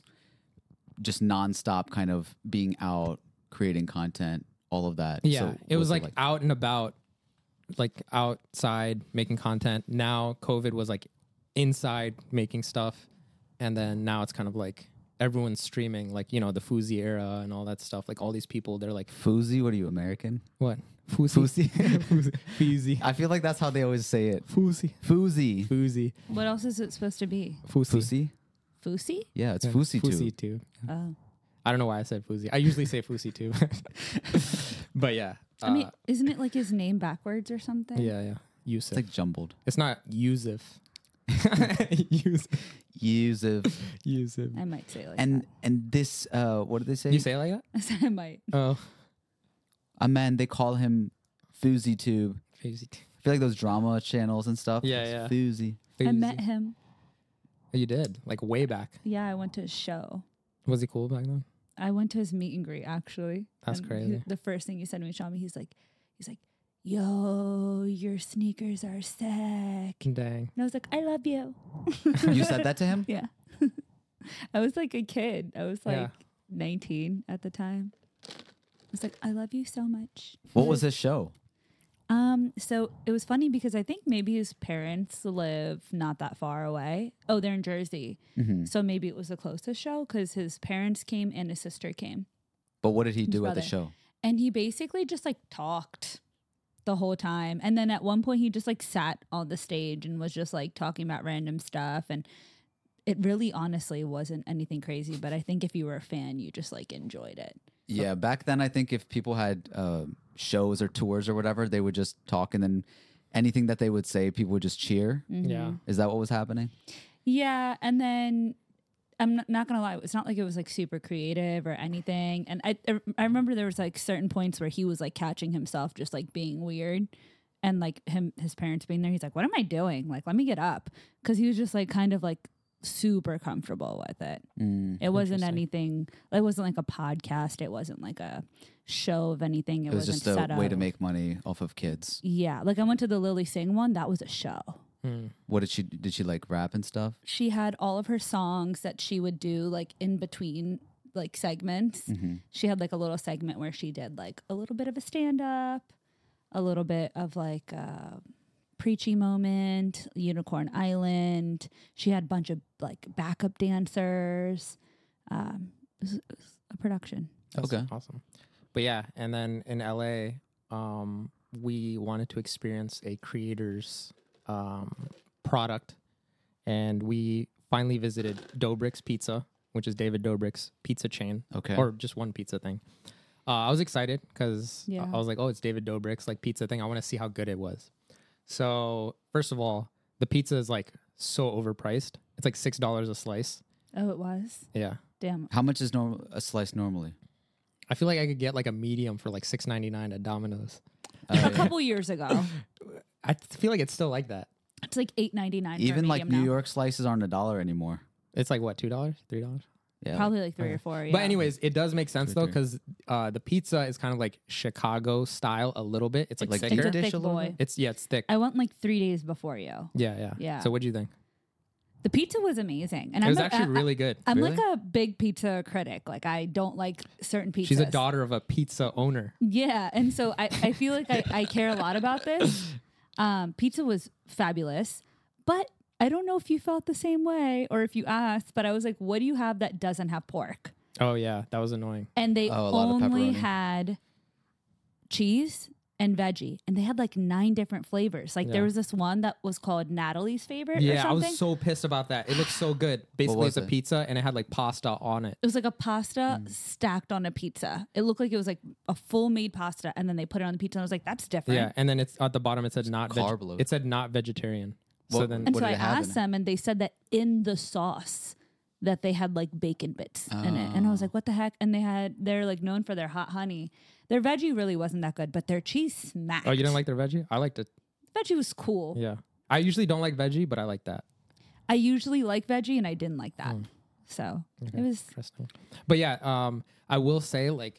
just nonstop kind of being out, creating content, all of that. Yeah, So it was what's like, out and about, like outside making content. Now COVID was like inside making stuff, and then now it's kind of like everyone's streaming, like you know the Fuzi era and all that stuff. Like all these people, they're like, Fuzi, what are you, American? what Fuzi? Fuzi. Fuzi. I feel like that's how they always say it. Fuzi. Fuzi. Fuzi. What else is it supposed to be? Fuzi. Fusi? Fusi? Yeah, it's Yeah, Fusi too. Fusi too. Oh. I don't know why I said Fuzi. I usually say Fusi too. But yeah. I mean, uh, isn't it like his name backwards or something? yeah, yeah. Yusuf. It's like jumbled. It's not Yusuf. Yusuf. Yusuf. Yusuf. I might say it like And and this uh what did they say? You say it like that? that. I said I might. Oh. A man, they call him Fuzi Tube. Fuzi. I feel like those drama channels and stuff. Yeah, it's yeah. Fuzi. I met him. Oh, you did? Like way back. Yeah, I went to his show. Was he cool back then? I went to his meet and greet actually. That's And crazy. He, the first thing he said to me, Shami, he's like, he's like, "Yo, your sneakers are sick." Dang. And I was like, "I love you." You said that to him? Yeah. I was like a kid. I was like Yeah. nineteen at the time. I was like, "I love you so much." What was his show? Um, so it was funny because I think maybe his parents live not that far away. Oh, they're in Jersey. Mm-hmm. So maybe it was the closest show because his parents came and his sister came. But what did he do at the brother. show? And he basically just like talked the whole time. And then at one point he just like sat on the stage and was just like talking about random stuff. And it really honestly wasn't anything crazy. But I think if you were a fan, you just like enjoyed it. Yeah, back then I think if people had uh, shows or tours or whatever, they would just talk and then anything that they would say, people would just cheer. Yeah. Is that what was happening? Yeah, and then I'm not, not gonna lie, it's not like it was like super creative or anything. And I I remember there was like certain points where he was like catching himself just like being weird, and like him his parents being there. He's like, "What am I doing? Like, let me get up," because he was just like kind of like super comfortable with it. Mm. It wasn't Interesting. anything. It wasn't like a podcast. It wasn't like a show of anything. It, It was wasn't just a set up. way to make money off of kids. Yeah, like I went to the Lily Singh one. That was a show. Hmm. What did she did she like rap and stuff? She had all of her songs that she would do like in between like segments. Mm-hmm. She had like a little segment where she did like a little bit of a stand up, a little bit of like a preachy moment, Unicorn Island. She had a bunch of like backup dancers. Um, it was, it was a production. That's Okay. awesome. But yeah, and then in L A, um, we wanted to experience a creator's um, product, and we finally visited Dobrik's Pizza, which is David Dobrik's pizza chain, Okay. or just one pizza thing. Uh, I was excited because Yeah. I was like, oh, it's David Dobrik's like pizza thing. I want to see how good it was. So first of all, the pizza is like so overpriced. It's like six dollars a slice. Oh, it was. Yeah. Damn. How much is normal a slice normally? I feel like I could get like a medium for like six ninety nine at Domino's. Uh, A yeah. couple years ago, I feel like it's still like that. it's like eight ninety nine. Even like New now. York slices aren't a dollar anymore. It's like what, two dollars, three dollars? Yeah. Probably like three Okay. or four. Yeah. But anyways, it does make sense Two or though three. because uh, the pizza is kind of like Chicago style a little bit. It's like, Like thicker. deep it's a dish thick a little boy. bit? It's yeah, it's thick. I went like three days before you. Yeah, yeah, Yeah. So what'd you think? The pizza was amazing, and It I'm was a- actually I- really good. I'm Really? like a big pizza critic. Like I don't like certain pizzas. She's a daughter of a pizza owner. Yeah, and so I, I feel like I, I care a lot about this. Um, pizza was fabulous, but I don't know if you felt the same way or if you asked. But I was like, "What do you have that doesn't have pork?" Oh yeah, that was annoying. And they Oh, a lot of only pepperoni. had cheese and veggie, and they had like nine different flavors. Like Yeah. there was this one that was called Natalie's favorite. or Yeah, I something. was so pissed about that. It looked so good. Basically, was it's a it? pizza and it had like pasta on it. It was like a pasta Mm. stacked on a pizza. It looked like it was like a full made pasta, and then they put it on the pizza. And I was like, "That's different." Yeah, and then it's at the bottom. It said not carb veg- load. It said not vegetarian. So What- then And What so did I it have in asked it? them, and they said that in the sauce that they had like bacon bits in it, and I was Oh. like, "What the heck?" And they had they're like known for their hot honey. Their veggie really wasn't that good, but their cheese smacked. oh, you didn't like their veggie? I liked it. veggie was cool. Yeah, I usually don't like veggie, but I like that. I usually like veggie, and I didn't like that. Mm. So Okay. it was Interesting. But yeah, um, I will say like,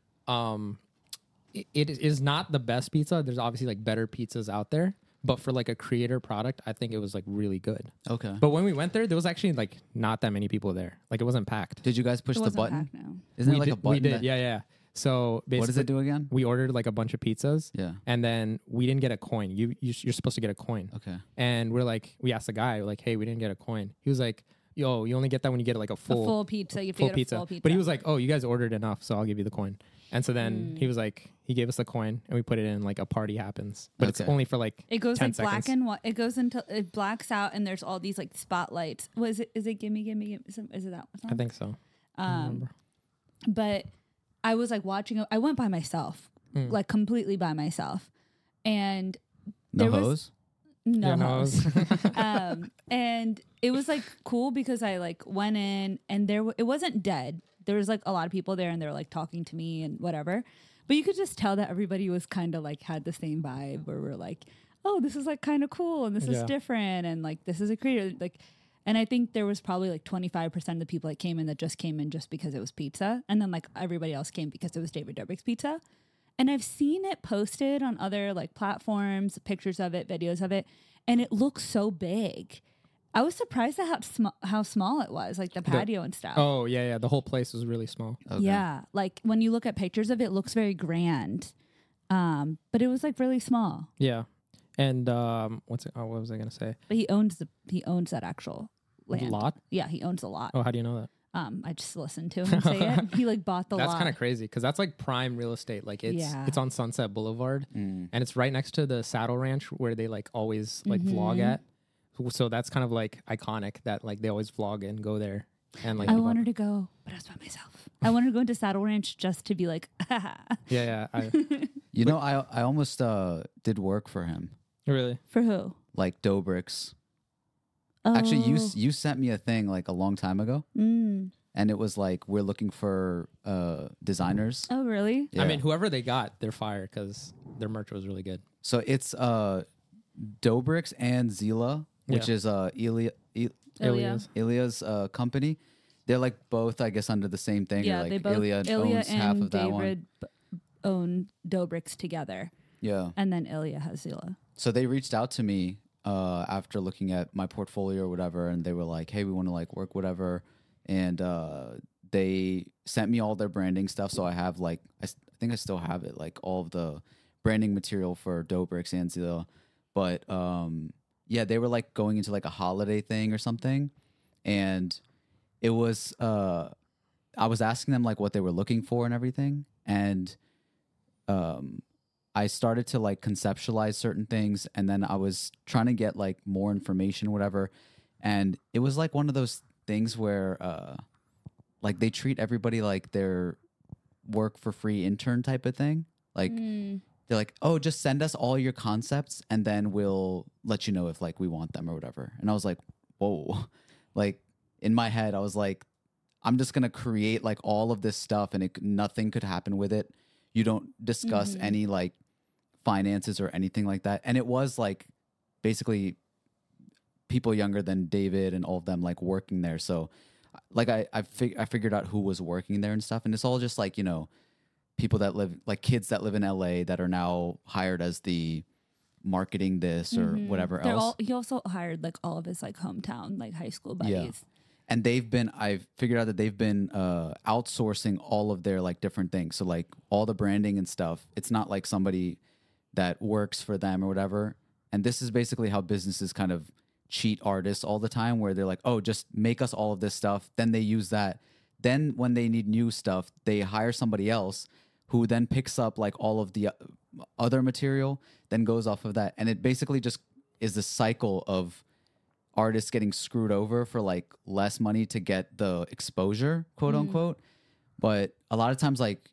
um, it, it is not the best pizza. There's obviously like better pizzas out there, but for like a creator product, I think it was like really good. Okay. But when we went there, there was actually like not that many people there. Like it wasn't packed. Did you guys push it the wasn't button? packed, no. Isn't we it like did, a button? We did, that- yeah, yeah. So basically, What does it do again? We ordered like a bunch of pizzas, Yeah. and then we didn't get a coin. You, you you're supposed to get a coin, Okay. and we're like, we asked the guy like, hey, we didn't get a coin. He was like, yo, you only get that when you get like a A full full pizza. You have to full get pizza. a full pizza. But he was like, oh, you guys ordered enough, so I'll give you the coin. And so then Mm. he was like, he gave us the coin, and we put it in like a party happens, but it's Okay. only for like It goes ten like black seconds. and white. It goes into it blacks out, and there's all these like spotlights. Was it? Is it gimme gimme? gimme is it- is it that one? I think so. I don't Um, remember. but I was like watching. it- I went by myself, Mm. like completely by myself, and No there was- hose? no, Yeah, no, hoes. it was- um, and it was like cool because I like went in, and there w- it wasn't dead. There was like a lot of people there, and they were like talking to me and whatever. But you could just tell that everybody was kind of like had the same vibe, where we're like, oh, this is like kind of cool, and this is Yeah. different, and like this is a creator, like. And I think there was probably like twenty-five percent of the people that came in that just came in just because it was pizza. And then like everybody else came because it was David Dobrik's pizza. And I've seen it posted on other like platforms, pictures of it, videos of it, and it looks so big. I was surprised at how, sm- how small it was, like the patio and stuff. oh yeah, yeah. The whole place was really small. Okay. Yeah. Like when you look at pictures of it, it looks very grand. Um, but it was like really small. Yeah, and um, what's it, oh, what was I gonna say? But he owns the he owns that actual land. Lot? Yeah, he owns a lot. Oh, how do you know that? Um, I just listened to him say it. He like bought the That's lot. kind of crazy because that's like prime real estate. Like it's Yeah. it's on Sunset Boulevard, Mm. and it's right next to the Saddle Ranch where they like always like vlog Mhm. at. So that's kind of like iconic that like they always vlog and go there. And like I people- wanted to go, but I was by myself. I wanted to go into Saddle Ranch just to be like, yeah, yeah. I, You know, I I almost uh did work for him, really? for who? like Dobrik's. Oh. Actually, you s- you sent me a thing like a long time ago, Mm. and it was like we're looking for uh designers. Oh, really? Yeah. I mean, whoever they got, they're fire because their merch was really good. So it's uh Dobrik's and Zila, which Yeah. is uh Ilya, Il- Ilya. Ilya's. Ilya's uh, company. They're like both, I guess, under the same thing. or Yeah, like they both Ilya, Ilya owns half and of that one. David b- own Dobrik's together, Yeah. and then Ilya has Zila. So they reached out to me uh, after looking at my portfolio or whatever, and they were like, "Hey, we want to like work whatever," and uh, they sent me all their branding stuff. So I have like, I, s- I think I still have it, like all of the branding material for Dobrik's and Zila. But um, yeah, they were like going into like a holiday thing or something, and it was uh, I was asking them like what they were looking for and everything, and um, I started to like conceptualize certain things, and then I was trying to get like more information, whatever, and it was like one of those things where uh, like they treat everybody like they're work for free intern type of thing, like. Mm. They're like, oh, just send us all your concepts and then we'll let you know if like we want them or whatever. And I was like, whoa. Like in my head, I was like, I'm just going to create like all of this stuff and it, nothing could happen with it. You don't discuss Mhm. any like finances or anything like that. And it was like basically people younger than David and all of them like working there. So like I, I, fig- I figured out who was working there and stuff. And it's all just like, you know, people that live like kids that live in L A that are now hired as the marketing this or Mhm. whatever They're else. all, he also hired like all of his like hometown like high school buddies. Yeah. And they've been I've figured out that they've been uh outsourcing all of their like different things. So like all the branding and stuff. It's not like somebody that works for them or whatever. And this is basically how businesses kind of cheat artists all the time where they're like, "Oh, just make us all of this stuff." Then they use that. Then when they need new stuff, they hire somebody else who then picks up like all of the uh, other material, then goes off of that. And it basically just is the cycle of artists getting screwed over for like less money to get the exposure, quote unquote. But a lot of times, like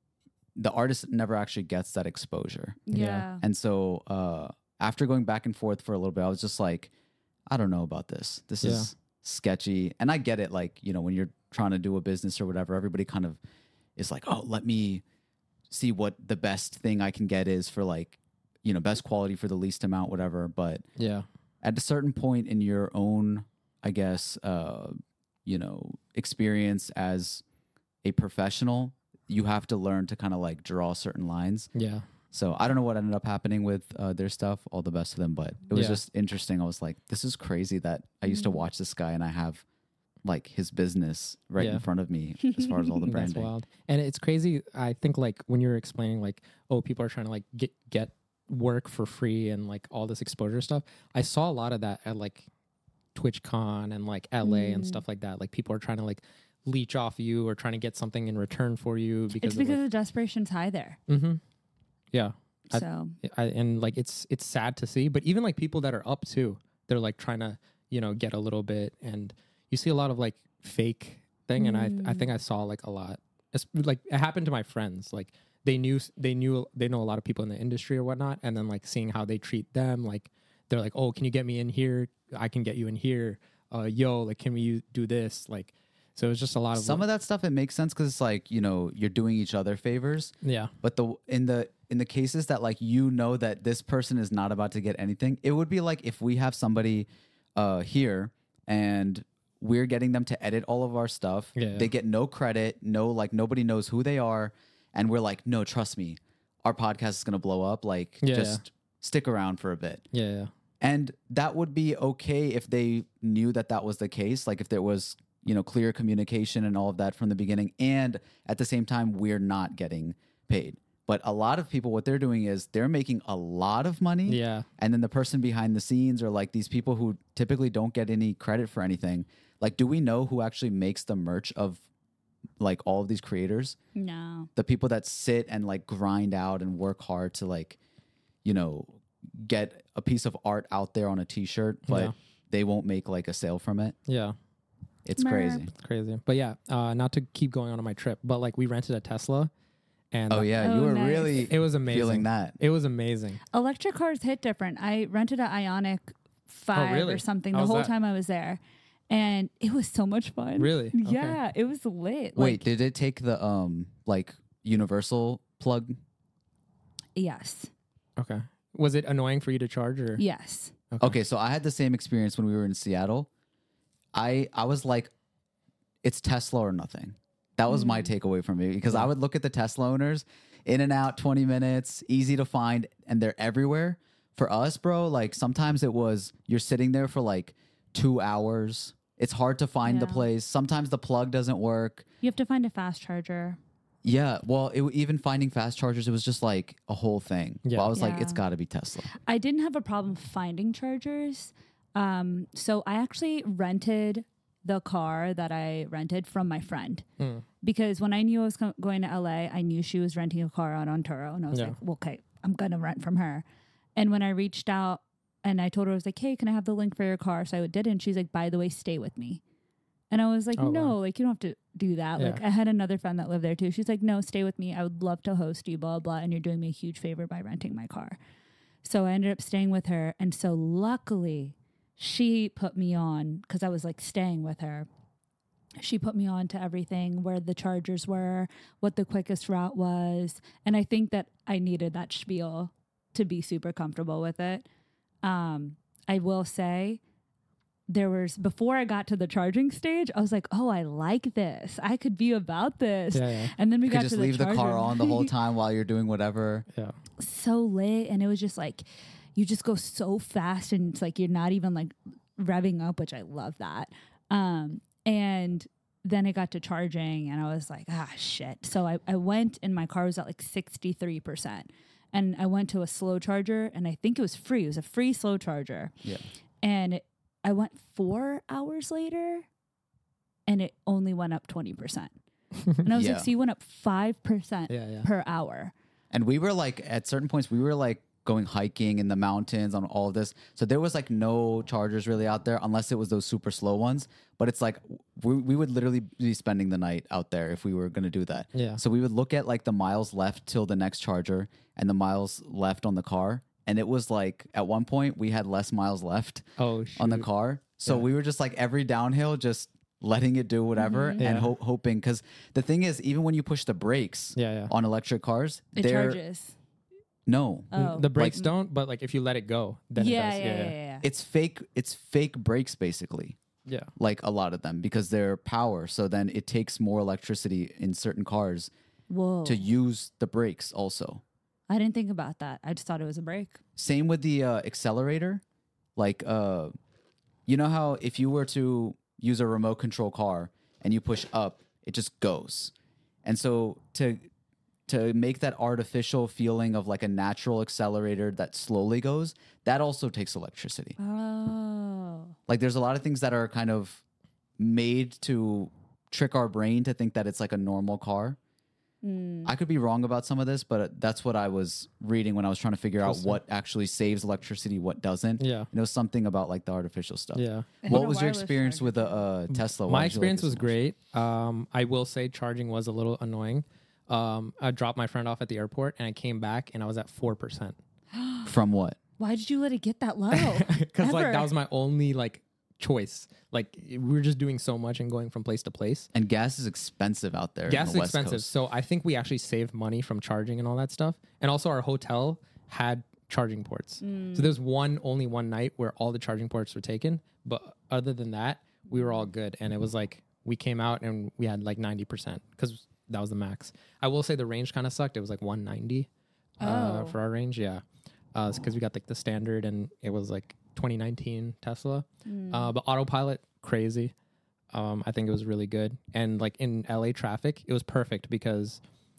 the artist never actually gets that exposure. Yeah. Yeah. And so uh, after going back and forth for a little bit, I was just like, I don't know about this. This Yeah. is sketchy. And I get it. Like, you know, when you're trying to do a business or whatever, everybody kind of is like, oh, let me see what the best thing I can get is for like, you know, best quality for the least amount, whatever. But Yeah. at a certain point in your own, I guess, uh, you know, experience as a professional, you have to learn to kind of like draw certain lines. Yeah. So I don't know what ended up happening with uh, their stuff. All the best to them, but it was Yeah. just interesting. I was like, this is crazy that I used to Mm. watch this guy and I have like his business right Yeah. in front of me as far as all the That's branding. wild. And it's crazy. I think like when you're explaining like, oh, people are trying to like get get work for free and like all this exposure stuff. I saw a lot of that at like TwitchCon and like L A and Mm. stuff like that. Like people are trying to like leech off you or trying to get something in return for you because It's because the desperation's high there. of, like, mm-hmm. Yeah. I- So I, and like it's it's sad to see, but even like people that are up too, they're like trying to you know get a little bit, and you see a lot of like fake thing, and I I Mm. think I saw like a lot. It's, like it happened to my friends, like they knew they knew they know a lot of people in the industry or whatnot, and then like seeing how they treat them, like they're like, oh, can you get me in here? I can get you in here. Uh, yo, like can we do this? Like, so it's just a lot of Some of that stuff, it makes sense because it's like, you know, you're doing each other favors. yeah, But the in the in the cases that like you know that this person is not about to get anything, it would be like if we have somebody uh, here and we're getting them to edit all of our stuff. Yeah. They get no credit, no like nobody knows who they are, and we're like, no, trust me, our podcast is gonna blow up. Like, Yeah, just stick around for a bit. yeah, yeah, And that would be okay if they knew that that was the case. Like if there was, you know, clear communication and all of that from the beginning. And at the same time, we're not getting paid. But a lot of people, what they're doing is they're making a lot of money. yeah, And then the person behind the scenes or like these people who typically don't get any credit for anything. Like, do we know who actually makes the merch of like all of these creators? no. The people that sit and like grind out and work hard to like, you know, get a piece of art out there on a t-shirt, but Yeah. they won't make like a sale from it. yeah. It's Merp. crazy. It's crazy. But yeah, uh, not to keep going on my trip, but like we rented a Tesla, and Oh yeah, Oh, you were nice. really it was amazing. feeling that. It was amazing. Electric cars hit different. I rented an Ionic five Oh, really? or something How the was whole that? time I was there. And it was so much fun. Really? Okay. Yeah, it was lit. Wait, Like, did it take the um like universal plug? yes. Okay. Was it annoying for you to charge or? Yes. Okay, so I had the same experience when we were in Seattle. I I was like, it's Tesla or nothing. That was my takeaway from it because I would look at the Tesla owners, in and out, twenty minutes, easy to find, and they're everywhere. For us, bro, like sometimes it was you're sitting there for like two hours. It's hard to find the Yeah. place. Sometimes the plug doesn't work. You have to find a fast charger. Yeah, well, it, even finding fast chargers, it was just like a whole thing. Yeah. But I was like, Yeah. it's got to be Tesla. I didn't have a problem finding chargers. Um, so I actually rented the car that I rented from my friend. Mm. Because when I knew I was co- going to L A, I knew she was renting a car out on Turo. And I was Yeah. like, well, okay, I'm going to rent from her. And when I reached out and I told her, I was like, hey, can I have the link for your car? So I did it. And she's like, by the way, stay with me. And I was like, Oh, no, wow. like, you don't have to do that. Yeah. Like, I had another friend that lived there too. She's like, no, stay with me. I would love to host you, blah, blah. And you're doing me a huge favor by renting my car. So I ended up staying with her. And so luckily, she put me on, because I was like staying with her. She put me on to everything, where the chargers were, what the quickest route was. And I think that I needed that spiel to be super comfortable with it. Um, I will say, there was, before I got to the charging stage, I was like, oh, I like this. I could be about this. Yeah, yeah. And then we You got could just to leave the, the car charger. on the whole time while you're doing whatever. Yeah. So lit. And it was just like, you just go so fast, and it's like you're not even like revving up, which I love that. Um, and then it got to charging, and I was like, ah, shit. So I, I went, and my car was at like sixty-three percent. And I went to a slow charger, and I think it was free. It was a free slow charger. Yeah. And it, I went four hours later, and it only went up twenty percent. And I was Yeah. like, so you went up five percent Yeah, yeah. per hour. And we were like, at certain points, we were like going hiking in the mountains on all of this. So there was like no chargers really out there unless it was those super slow ones. But it's like we, we would literally be spending the night out there if we were going to do that. Yeah. So we would look at like the miles left till the next charger and the miles left on the car. And it was like at one point we had less miles left Oh, shoot. on the car. So Yeah. we were just like every downhill, just letting it do whatever and Yeah. ho- hoping. Because the thing is, even when you push the brakes Yeah, yeah. on electric cars, It they're charges. no. Oh. The brakes don't, but like if you let it go, then yeah, it does. yeah, Yeah, yeah, yeah. yeah, yeah. It's fake. It's fake brakes, basically. Yeah. Like a lot of them, because they're power. So then it takes more electricity in certain cars Whoa. to use the brakes. Also, I didn't think about that. I just thought it was a brake. same with the uh, accelerator. Like, uh, you know how if you were to use a remote control car and you push up, it just goes. And so to to make that artificial feeling of like a natural accelerator that slowly goes, that also takes electricity. Oh. Like there's a lot of things that are kind of made to trick our brain to think that it's like a normal car. Mm. I could be wrong about some of this, but that's what I was reading when I was trying to figure out Interesting. what actually saves electricity, what doesn't. Yeah. And it was something about like the artificial stuff. Yeah. I had What a was your wireless experience charger with the too. uh, Tesla? Why My did you like experience it so was much? great. Um, I will say charging was a little annoying. Um, I dropped my friend off at the airport and I came back and I was at four percent. From what? Why did you let it get that low? Because like Ever. that was my only like choice. Like we were just doing so much and going from place to place. And gas is expensive out there. Gas in is the West expensive, Coast. so I think we actually saved money from charging and all that stuff. And also, our hotel had charging ports. So there's one only one night where all the charging ports were taken, but other than that, we were all good. And it was like we came out and we had like ninety percent because that was the max. I will say the range kind of sucked. It was like one ninety uh, Oh. for our range, yeah, because we got like the standard and it was like twenty nineteen Tesla, uh, but autopilot crazy. Um, I think it was really good. And like in L A traffic, it was perfect because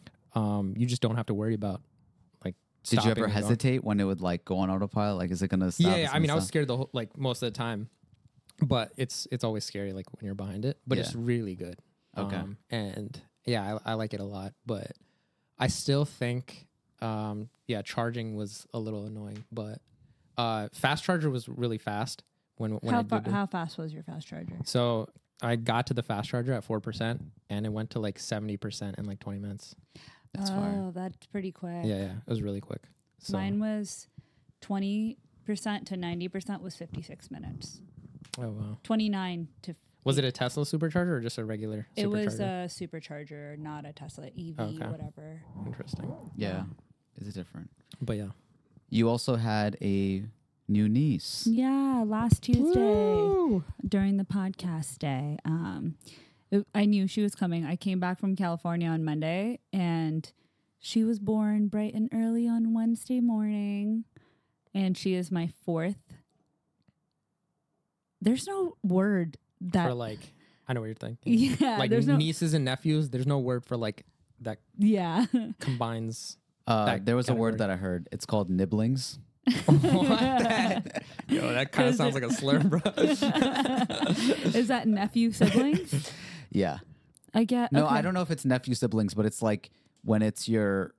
um, you just don't have to worry about like. Did you stopping ever and going. hesitate when it would like go on autopilot? Like, is it gonna stop? Yeah, Is yeah. it I mean, I gonna was stop? scared the whole like most of the time, but it's it's always scary like when you're behind it. But Yeah. it's really good. Okay. Um, and yeah, I, I like it a lot. But I still think, um, yeah, charging was a little annoying. But uh, fast charger was really fast when when I how, did fa- it. how fast was your fast charger? So I got to the fast charger at four percent, and it went to like seventy percent in like twenty minutes. That's oh, fire. that's pretty quick. Yeah, yeah, it was really quick. So, Mine was twenty percent to ninety percent was fifty-six minutes. oh wow. twenty-nine to Was it a Tesla supercharger or just a regular It was supercharger? a supercharger, not a Tesla E V, Okay. whatever. Interesting. Yeah, is it different? But yeah. You also had a new niece. Yeah, last Tuesday Woo! during the podcast day. Um, it- I knew she was coming. I came back from California on Monday, and she was born bright and early on Wednesday morning, and she is my fourth. There's no word that For like, I know what you're thinking. yeah, Like there's no nieces and nephews, there's no word for like that yeah. combines. Uh, That there was a kinda word word. that I heard. It's called nibblings. What? Yo, that kind of sounds like a slur, bro. Is that nephew siblings? Yeah. I get. No, okay. I don't know if it's nephew siblings, but it's like when it's your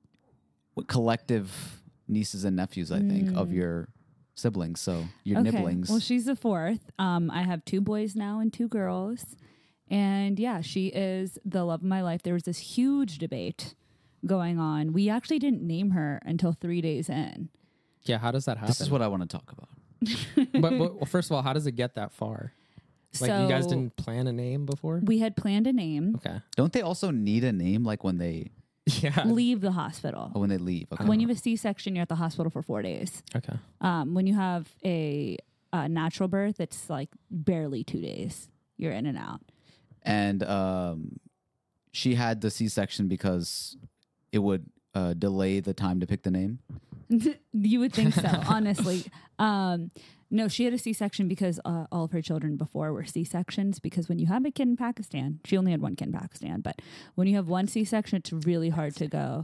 collective nieces and nephews, I think, of your siblings. So your Okay. nibblings. Well, she's the fourth. Um, I have two boys now and two girls. And yeah, she is the love of my life. There was this huge debate going on. We actually didn't name her until three days in. Yeah, how does that happen? This is what I want to talk about. but, but well, first of all, how does it get that far? Like so you guys didn't plan a name before? we had planned a name, Okay. Don't they also need a name like when they Yeah. leave the hospital. oh, when they leave? Okay. When you have a C-section, you're at the hospital for four days. Okay. Um, when you have a, a natural birth, it's like barely two days. You're in and out. and um, she had the C-section because it would uh, delay the time to pick the name. You would think so, honestly. Um, no, she had a C-section because uh, all of her children before were C-sections. Because when you have a kid in Pakistan, she only had one kid in Pakistan, but when you have one C-section, it's really hard to go.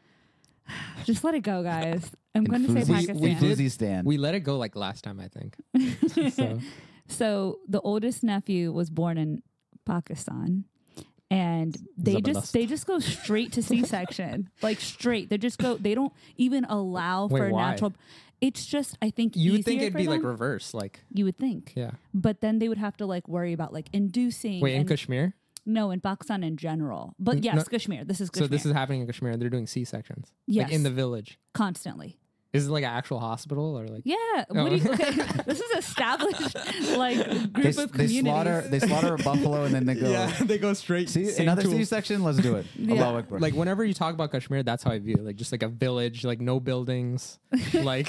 Just let it go, guys. I'm going to say Fuzi- Pakistan. we Fuzi stand. We let it go like last time, I think. so So the oldest nephew was born in Pakistan. And they Zabardast. just they just go straight to C-section, like straight. They just go. They don't even allow Wait, for why? natural. It's just I think you would think easier it'd for be like them. reverse, like You would think, yeah. but then they would have to like worry about like inducing. Wait, in and, Kashmir? no, in Pakistan in general. But N- yes, no- Kashmir. This is Kashmir. So this is happening in Kashmir and they're doing C sections. Yes. Like in the village. constantly. Is it like an actual hospital or like Yeah. Oh. What do you, okay, this is established like they, group s- of they communities. slaughter they slaughter a buffalo and then they go. they go straight. See same another tool. C-section. Let's do it. Yeah. Allahu Akbar. Like whenever you talk about Kashmir, that's how I view it. Like just like a village, like no buildings, like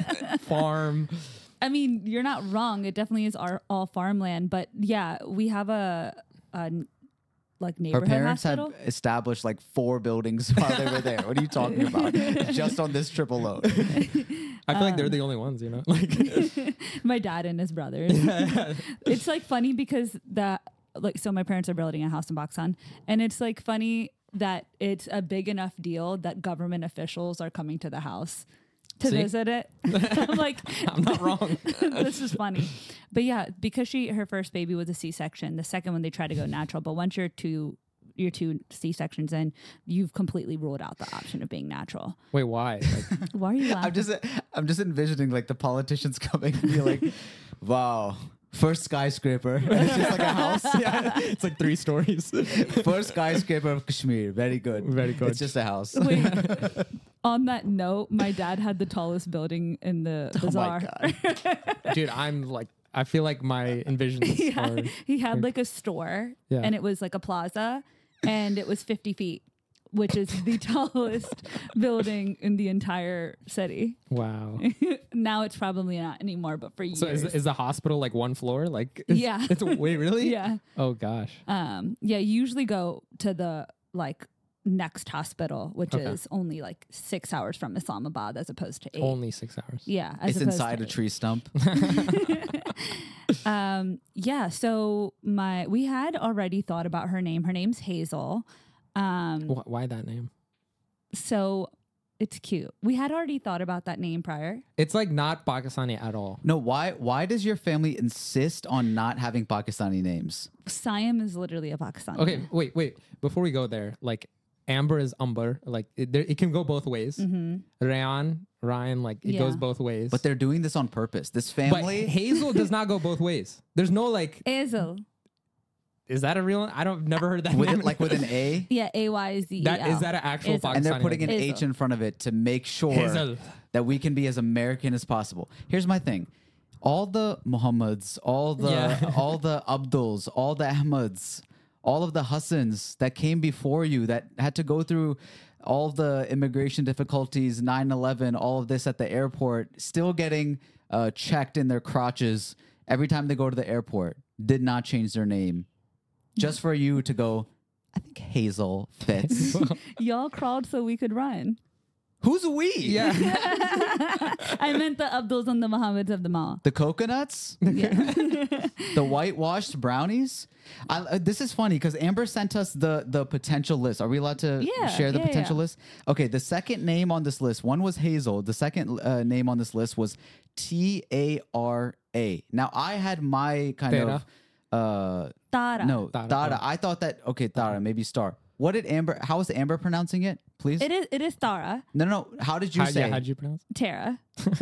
farm. I mean, you're not wrong. It definitely is our all farmland, but yeah, we have a, a like her neighborhood parents hospital. had established like four buildings while they were there. What are you talking about? Just on this trip alone. I feel like they're the only ones, you know. Like My dad and his brothers. It's like funny because that like so my parents are building a house in Baksan, and it's like funny that it's a big enough deal that government officials are coming to the house to See? visit it. I'm like, I'm not wrong. this is funny. But yeah, because she her first baby was a C-section. The second one they tried to go natural, but once you're two your two C-sections in, you've completely ruled out the option of being natural. Wait, why? Like, Why are you laughing? I'm just I'm just envisioning like the politicians coming and be like, wow, first skyscraper. And it's just like a house. yeah, it's like three stories. First skyscraper of Kashmir. Very good. Very good. It's just a house. Wait, on that note, my dad had the tallest building in the Oh my bazaar. god. Dude, I'm like, I feel like my envisions Yeah, are. he had like a store, Yeah. and it was like a plaza, and it was fifty feet, which is the tallest building in the entire city. Wow. Now it's probably not anymore, but for years. So is, is the hospital like one floor? Like, is- Yeah. It's wait, really? yeah, Oh gosh. um, yeah. You usually go to the like next hospital, which Okay. is only like six hours from Islamabad, as opposed to eight. Only six hours. Yeah, as It's opposed inside to a eight. tree stump. Um, yeah. So my we had already thought about her name. Her name's Hazel. Um, Wh- Why that name? so it's cute. We had already thought about that name prior. It's like not Pakistani at all. No, why why does your family insist on not having Pakistani names? Siam is literally a Pakistani. Okay, wait, wait. Before we go there, like Amber is Umber. Like it, there, it can go both ways. Rayan, Ryan, like it Yeah. goes both ways. But they're doing this on purpose. This But family Hazel does not go both ways. There's no like. Hazel. Is that a real? I don't never heard that. with name. it, like with an A. Yeah, A Y Z E L. that is that an actual Hazel. Pakistani And they're putting an name? H in front of it to make sure Hazel. that we can be as American as possible. Here's my thing. All the Muhammads, all the Yeah. all the Abduls, all the Ahmads, all of the Hassans that came before you that had to go through all the immigration difficulties, nine eleven, all of this at the airport, still getting uh, checked in their crotches every time they go to the airport, did not change their name. Just for you to go, I think Hazel fits. Y'all crawled so we could run. Who's we? Yeah. I meant the Abduls and the Muhammads of them all. The coconuts? The whitewashed brownies? I, uh, this is funny because Amber sent us the, the potential list. Are we allowed to Yeah, share the yeah, potential yeah. list? Okay, the second name on this list, one was Hazel. The second uh, name on this list was T A R A. Now, I had my kind Tara. of... Uh, Tara. no, Tara, Tara. yeah. I thought that... Okay, Tara, maybe Star. What did Amber... How was Amber pronouncing it, please? It is it is Tara. no, no, no. How did you How, say yeah, how'd you pronounce it? Tara.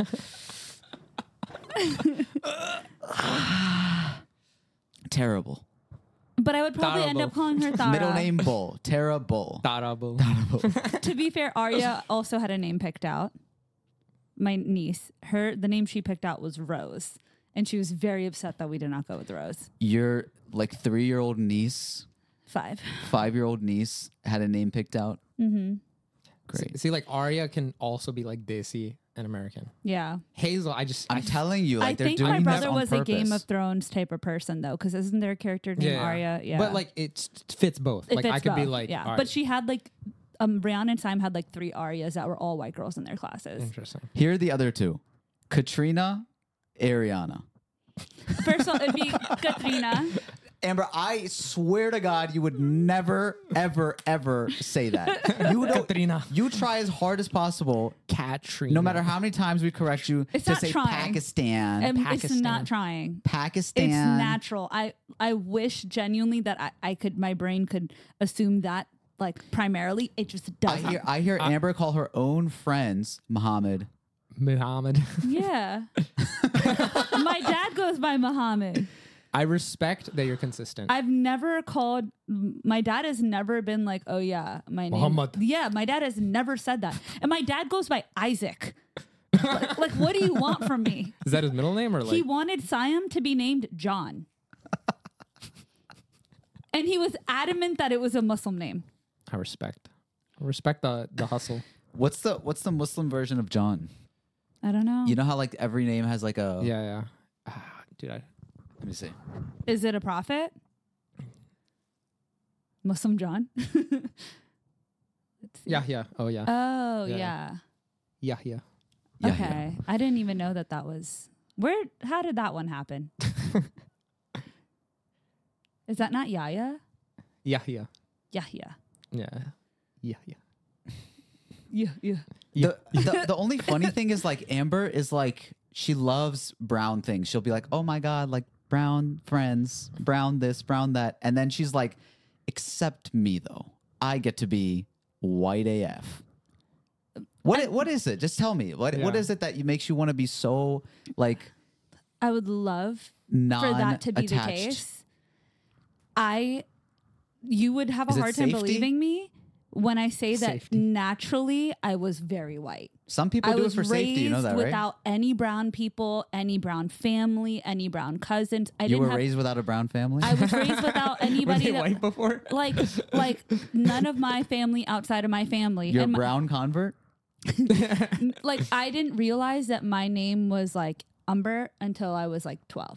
Terrible. But I would probably end Tara up calling her Tara. Middle name Bull. Tara Bull. Darable. To be fair, Arya also had a name picked out. My niece, her the name she picked out was Rose, and she was very upset that we did not go with Rose. Your like three-year-old niece, Five. five-year-old niece had a name picked out. Mm-hmm. Great. See, like Arya can also be like Desi and American. Yeah. Hazel, I just I'm I, telling you, like I they're think doing my this brother on was a Game purpose. of Thrones type of person though, because isn't there a character named Arya? Yeah. But like it fits both. It like I fits could be both, like yeah. Arya. But she had like um Brianna and Sam had like three Aryas that were all white girls in their classes. Interesting. Here are the other two: Katrina, Ariana. First of all, it'd be Katrina. Amber, I swear to God, you would never, ever, ever say that. You don't. Katrina. You try as hard as possible, Katrina. no matter how many times we correct you, It's to not say trying. Pakistan, And it's Pakistan. not trying. Pakistan. It's natural. I I wish genuinely that I, I could my brain could assume that like primarily. It just I doesn't. hear, I hear Amber call her own friends Muhammad. Muhammad. Yeah. My dad goes by Muhammad. I respect that you're consistent. I've never called my dad has never been like, oh yeah, my name. Muhammad. Yeah, my dad has never said that. And my dad goes by Isaac. like, like, what do you want from me? Is that his middle name or like He wanted Siam to be named John. And he was adamant that it was a Muslim name. I respect. I respect the the hustle. What's the What's the Muslim version of John? I don't know. You know how like every name has like a. Yeah, yeah. Ah, dude, I Let me see. Is it a prophet? Muslim John? Let's see. Yeah, yeah. Oh yeah. Oh, Yeah. yeah. yeah, yeah. Yeah, Okay. I didn't even know that that was. Where? How did that one happen? Is that not Yahya? Yeah, yeah. Yahya. Yeah. Yeah, yeah. Yeah, yeah. Yeah. The, the the only funny thing is like Amber is like she loves brown things. She'll be like, "Oh my god, like brown friends, brown this, brown that," and then she's like, "Except me though, I get to be white A F." What i- what is it? Just tell me. What what Yeah. is it that you makes you want to be so like I would love non for that to be the case. I, you would have a Is it hard time safety? believing me when I say that Safety. naturally I was very white. Some people I do it was for raised safety. You know that, right? without any brown people, any brown family, any brown cousins. I You didn't were have. raised without a brown family. I was raised without Were anybody they that, white before? like like none of my family outside of my family. You're a And my- brown convert. like I didn't realize that my name was like Umber until I was like twelve.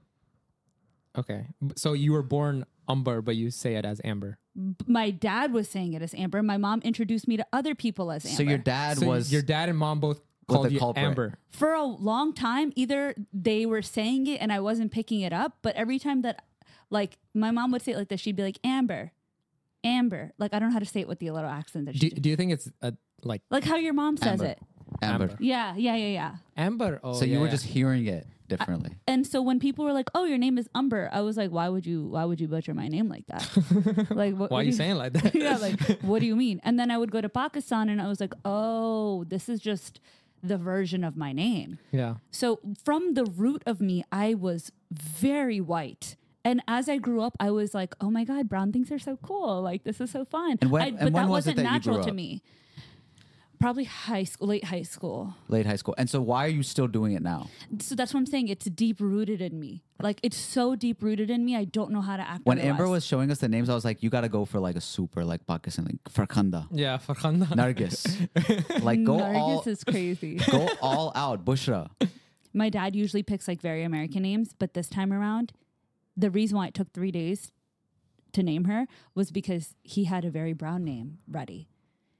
Okay. So you were born Umber, but you say it as Amber. B- My dad was saying it as Amber. My mom introduced me to other people as Amber. So your dad So was your dad and mom both called the you culprit. Amber. For a long time, either they were saying it and I wasn't picking it up, but every time that, like, my mom would say it like this, she'd be like, Amber, Amber. Like, I don't know how to say it with the little accent that she Do, did. do you think it's a, like Like how your mom says Amber. it. Amber. Amber. Yeah, yeah, yeah, yeah. Amber? Oh, So you yeah, were yeah. just hearing it differently. And so when people were like, "Oh, your name is Umber," I was like, "Why would you? Why would you butcher my name like that? like, what, Why what are do you saying like that? yeah, like, what do you mean?" And then I would go to Pakistan, and I was like, "Oh, this is just the version of my name." Yeah. So from the root of me, I was very white. And as I grew up, I was like, "Oh my God, brown things are so cool! Like this is so fun." And when- I, and but when that was it wasn't that you natural grew to up? me. Probably high school, late high school. Late high school. And so why are you still doing it now? So that's what I'm saying. It's deep rooted in me. Like it's so deep rooted in me. I don't know how to act. When otherwise. Amber was showing us the names, I was like, you got to go for like a super like Pakistan, like Farkhanda, Yeah, Farkhanda. Nargis. like go Nargis all is crazy. go all out. Bushra. My dad usually picks like very American names, but this time around, the reason why it took three days to name her was because he had a very brown name ready.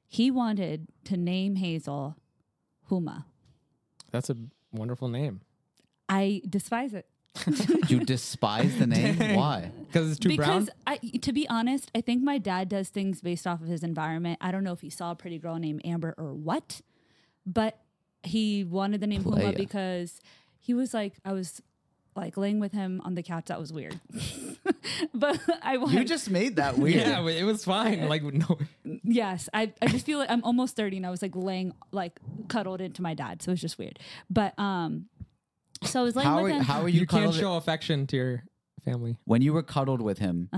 He wanted to name Hazel Huma. That's a wonderful name. I despise it. You despise the name? Why? Because it's too because brown? I, to be honest, I think my dad does things based off of his environment. I don't know if he saw a pretty girl named Amber or what, but he wanted the name Playa. Huma because he was like, I was like laying with him on the couch. That was weird. But I wanted, You just made that weird. Yeah, but it was fine. Like, no. yes, I, I just feel like I'm almost thirty and I was like laying, like cuddled into my dad. So it was just weird. But, um, so I was laying How with are, him. how are You, you, can't cuddled- show affection to your family. when you were cuddled with him?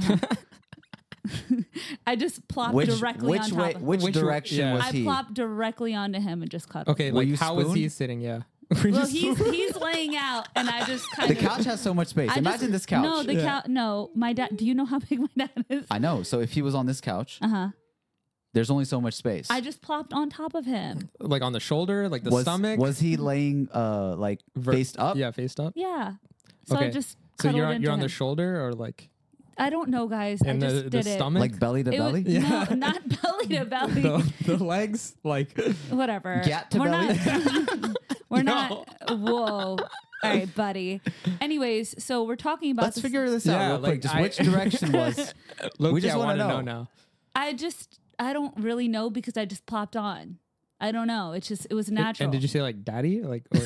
I just plopped Which directly which on top way? of Which, Which way- direction yeah. was I he? plopped directly onto him and just cuddled. Okay, Were like you how was he spooned? sitting? Yeah. Were you Well, spooned? he's he's laying out, and I just kind The of couch has so much space. I Imagine just- this couch. No, the couch. No, my dad. Do you know how big my dad is? I know. So if he was on this couch, Uh huh. there's only so much space. I just plopped on top of him. Like on the shoulder, like the was, stomach. Was he laying uh like Ver- faced up? Yeah, faced up. Yeah. So I Okay. just So cuddled you're on, into you're on him. the shoulder or like I don't know, guys. I in just the, the did it. stomach, Like belly to It was- belly? Yeah. No, not belly to belly. the, the legs, like Whatever. Gat to we're belly? not. we're No. not. Whoa. All right, buddy. Anyways, so we're talking about. Let's this- figure this out Yeah, real like, quick. Just I- which direction was? look. We just I wanna want to know. know now. I just. I don't really know because I just plopped on. I don't know. It's just. It was natural. And did you say like daddy? Like or,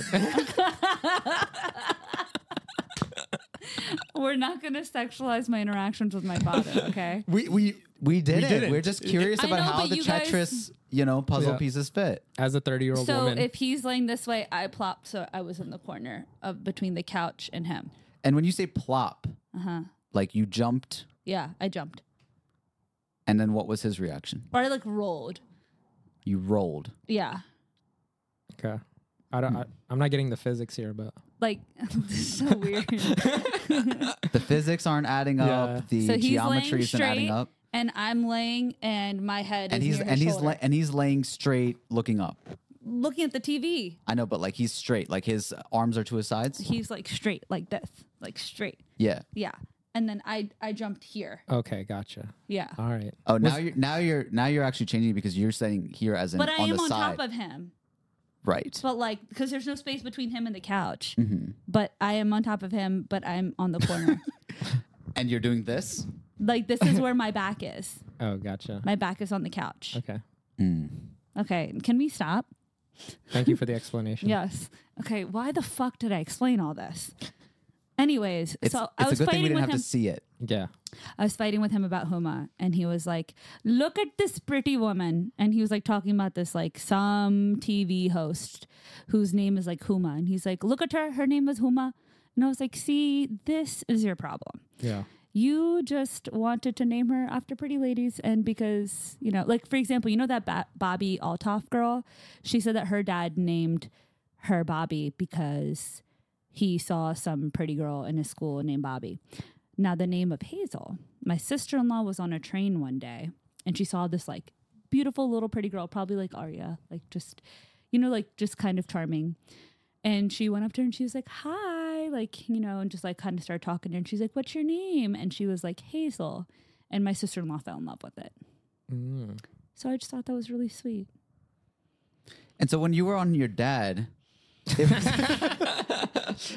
We're not going to sexualize my interactions with my father, okay? We we we did We it. didn't. We're just curious I about know, how but the you guys- Tetris, you know, puzzle Yeah. pieces fit. as a thirty year old So woman? if he's laying this way, I plopped so I was in the corner of between the couch and him. And when you say plop, Uh-huh. like you jumped, Yeah, I jumped. and then what was his reaction? Or I like rolled. You rolled. Yeah. okay, I don't. I, I'm not getting the physics here, but Like this is so weird. The physics aren't adding Yeah. up. The So he's geometry laying isn't adding straight, up. and I'm laying and my head And is he's near and his he's shoulder. la- and he's laying straight, looking up. looking at the T V. I know, but like he's straight. Like his arms are to his sides. He's like straight like this. Like straight. Yeah. Yeah. And then I I jumped here. okay, gotcha. Yeah. All right. Oh, now Was- you're now you're now you're actually changing because you're saying here as in But I on am the on side, top of him. right? But like, because there's no space between him and the couch. Mm-hmm. But I am on top of him, but I'm on the corner. And you're doing this. Like, this is where my back is. Oh, gotcha. My back is on the couch. Okay. Mm. Okay. Can we stop? Thank you for the explanation. Yes. Okay. Why the fuck did I explain all this? Anyways, It's, so it's I a was good thing we fighting didn't with have him. to see it. Yeah. I was fighting with him about Huma, and he was like, "Look at this pretty woman," and he was like talking about this like some T V host whose name is like Huma, and he's like, "Look at her, her name is Huma," and I was like, "See, this is your problem. Yeah. You just wanted to name her after pretty ladies, and because you know, like for example, you know that ba- Bobby Altoff girl, she said that her dad named her Bobby because he saw some pretty girl in his school named Bobby. Now, the name of Hazel, my sister-in-law was on a train one day and she saw this like beautiful little pretty girl, probably like Arya, like just, you know, like just kind of charming. And she went up to her and she was like, hi, like, you know, and just like kind of started talking to her. And she's like, what's your name? And she was like, Hazel. And my sister-in-law fell in love with it. Mm. So I just thought that was really sweet. And so when you were on your dad, it was,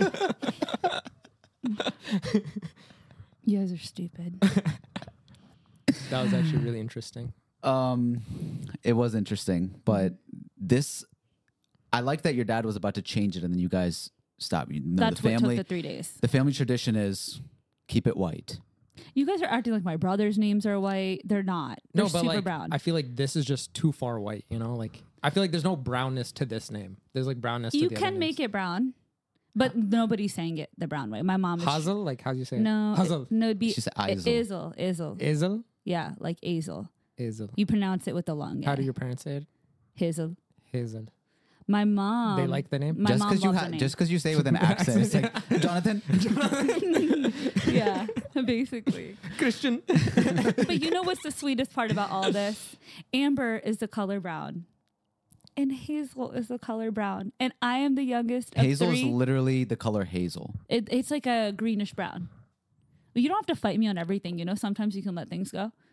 You guys are stupid. That was actually really interesting. um, it was interesting, but this, I like that your dad was about to change it, and then you guys stopped. You know, That's the what family, took the three days. the family tradition is keep it white. You guys are acting like my brother's names are white. They're not. They're No, but super like brown. I feel like this is just too far white. You know, like I feel like there's no brownness to this name. There's like brownness. you to the can other make it brown, but nobody's saying it the brown way. My mom is Hazel. Like how do you say it? no, Hazel. it, no, it'd be She said I- Isel. Isel, Isel. Hazel. Yeah, like Hazel. Hazel. You pronounce it with the long. How A. do your parents say it? Hazel? Hazel. My mom. They like the name? My just mom because you loves ha- the name. just because you say it with an accent, it's like Jonathan. Yeah, basically. Christian. But you know what's the sweetest part about all this? Amber is the color brown, and Hazel is the color brown, and I am the youngest of Hazel three. is literally the color hazel. It, it's like a greenish brown. But you don't have to fight me on everything, you know. Sometimes you can let things go.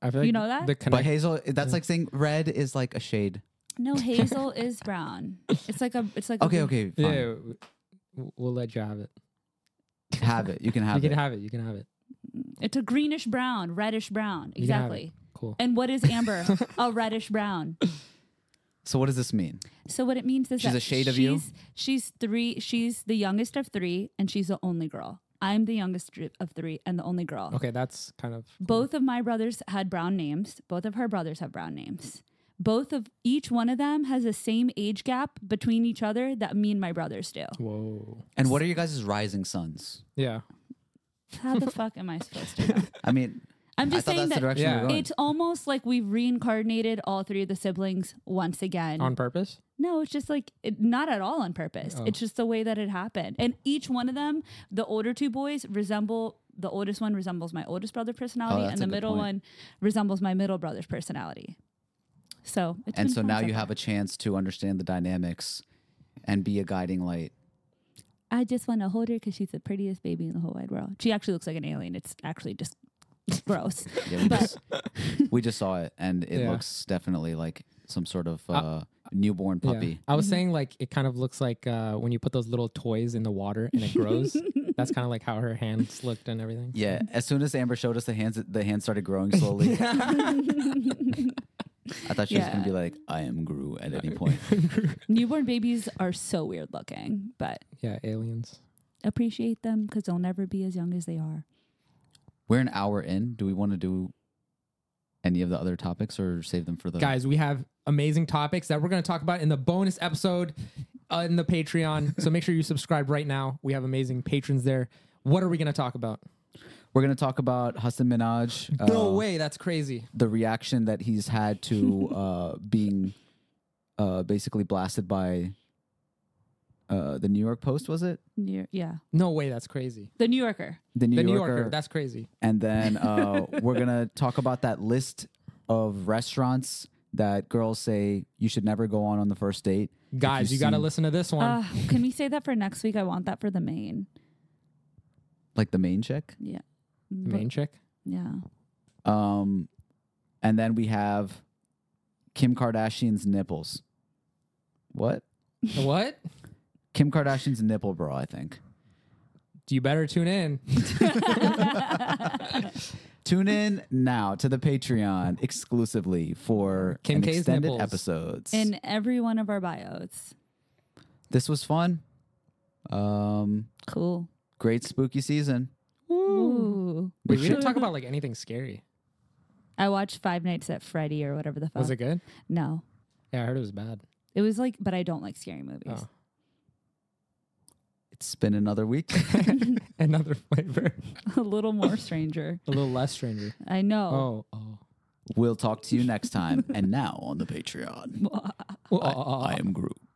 I feel like You know that? The But connect- Hazel, that's like saying red is like a shade. No, hazel is brown. It's like a. It's like a Okay, blue- okay, fine. yeah, w- we'll let you have it. Have it. You can have you it. can have it. You can have it. It's a greenish brown, reddish brown. You can have Exactly. it. Cool. And what is amber? A reddish brown. So what does this mean? So what it means is She's that a shade of you? she's, She's three. She's the youngest of three, and she's the only girl. I'm the youngest of three and the only girl. Okay, that's kind of cool. Both of my brothers had brown names. Both of her brothers have brown names. Both of each one of them has the same age gap between each other that me and my brothers do. Whoa. And what are you guys' rising suns? Yeah. How the fuck am I supposed to know? I mean, I'm I just thought saying that's the that direction Yeah. we were going. it's almost like we've reincarnated all three of the siblings once again. On purpose? No, it's just like it, not at all on purpose. Oh. It's just the way that it happened. And each one of them, the older two boys resemble the oldest one resembles my oldest brother personality, Oh, that's and the a good middle point. one resembles my middle brother's personality. So, it's and been so fun now so you far. have a chance to understand the dynamics and be a guiding light. I just want to hold her because she's the prettiest baby in the whole wide world. She actually looks like an alien. It's actually just gross. Yeah, we, But- just, we just saw it, and it Yeah. looks definitely like some sort of uh, newborn puppy. Yeah. I was Mhm. saying like it kind of looks like uh, when you put those little toys in the water and it grows. That's kind of like how her hands looked and everything. Yeah. As soon as Amber showed us the hands, the hands started growing slowly. I thought she was gonna Yeah. be like, "I am Gru" at any point. Newborn babies are so weird looking, but Yeah, aliens. appreciate them because they'll never be as young as they are. We're an hour in. Do we want to do any of the other topics or save them for the Guys, we have amazing topics that we're going to talk about in the bonus episode uh, in the Patreon. So make sure you subscribe right now. We have amazing patrons there. What are we going to talk about? We're gonna talk about Hassan Minaj. No uh, way. That's crazy. The reaction that he's had to uh, being uh, basically blasted by uh, the New York Post, was it? New- yeah. No way. That's crazy. The New Yorker. The New the New Yorker. Yorker. That's crazy. And then uh, we're gonna talk about that list of restaurants that girls say you should never go on on the first date. Guys, you you got to see- listen to this one. Uh, can we say that for next week? I want that for the main. Like the main chick. Yeah. the main chick. Yeah. Um, and then we have Kim Kardashian's nipples. What? What? Kim Kardashian's nipple bra, I think. You better tune in. Tune in now to the Patreon exclusively for Kim an K's extended nipples. episodes. In every one of our bios. This was fun. Um, Cool. great spooky season. Ooh. Wait, we should- didn't talk about like anything scary. I watched Five Nights at Freddy or whatever the fuck. Was it good? No. Yeah, I heard it was bad. It was like, but I don't like scary movies. Oh. It's been another week. Another flavor. A little more stranger. A little less stranger. I know. Oh, oh. We'll talk to you next time. And now on the Patreon, I, I am Groot.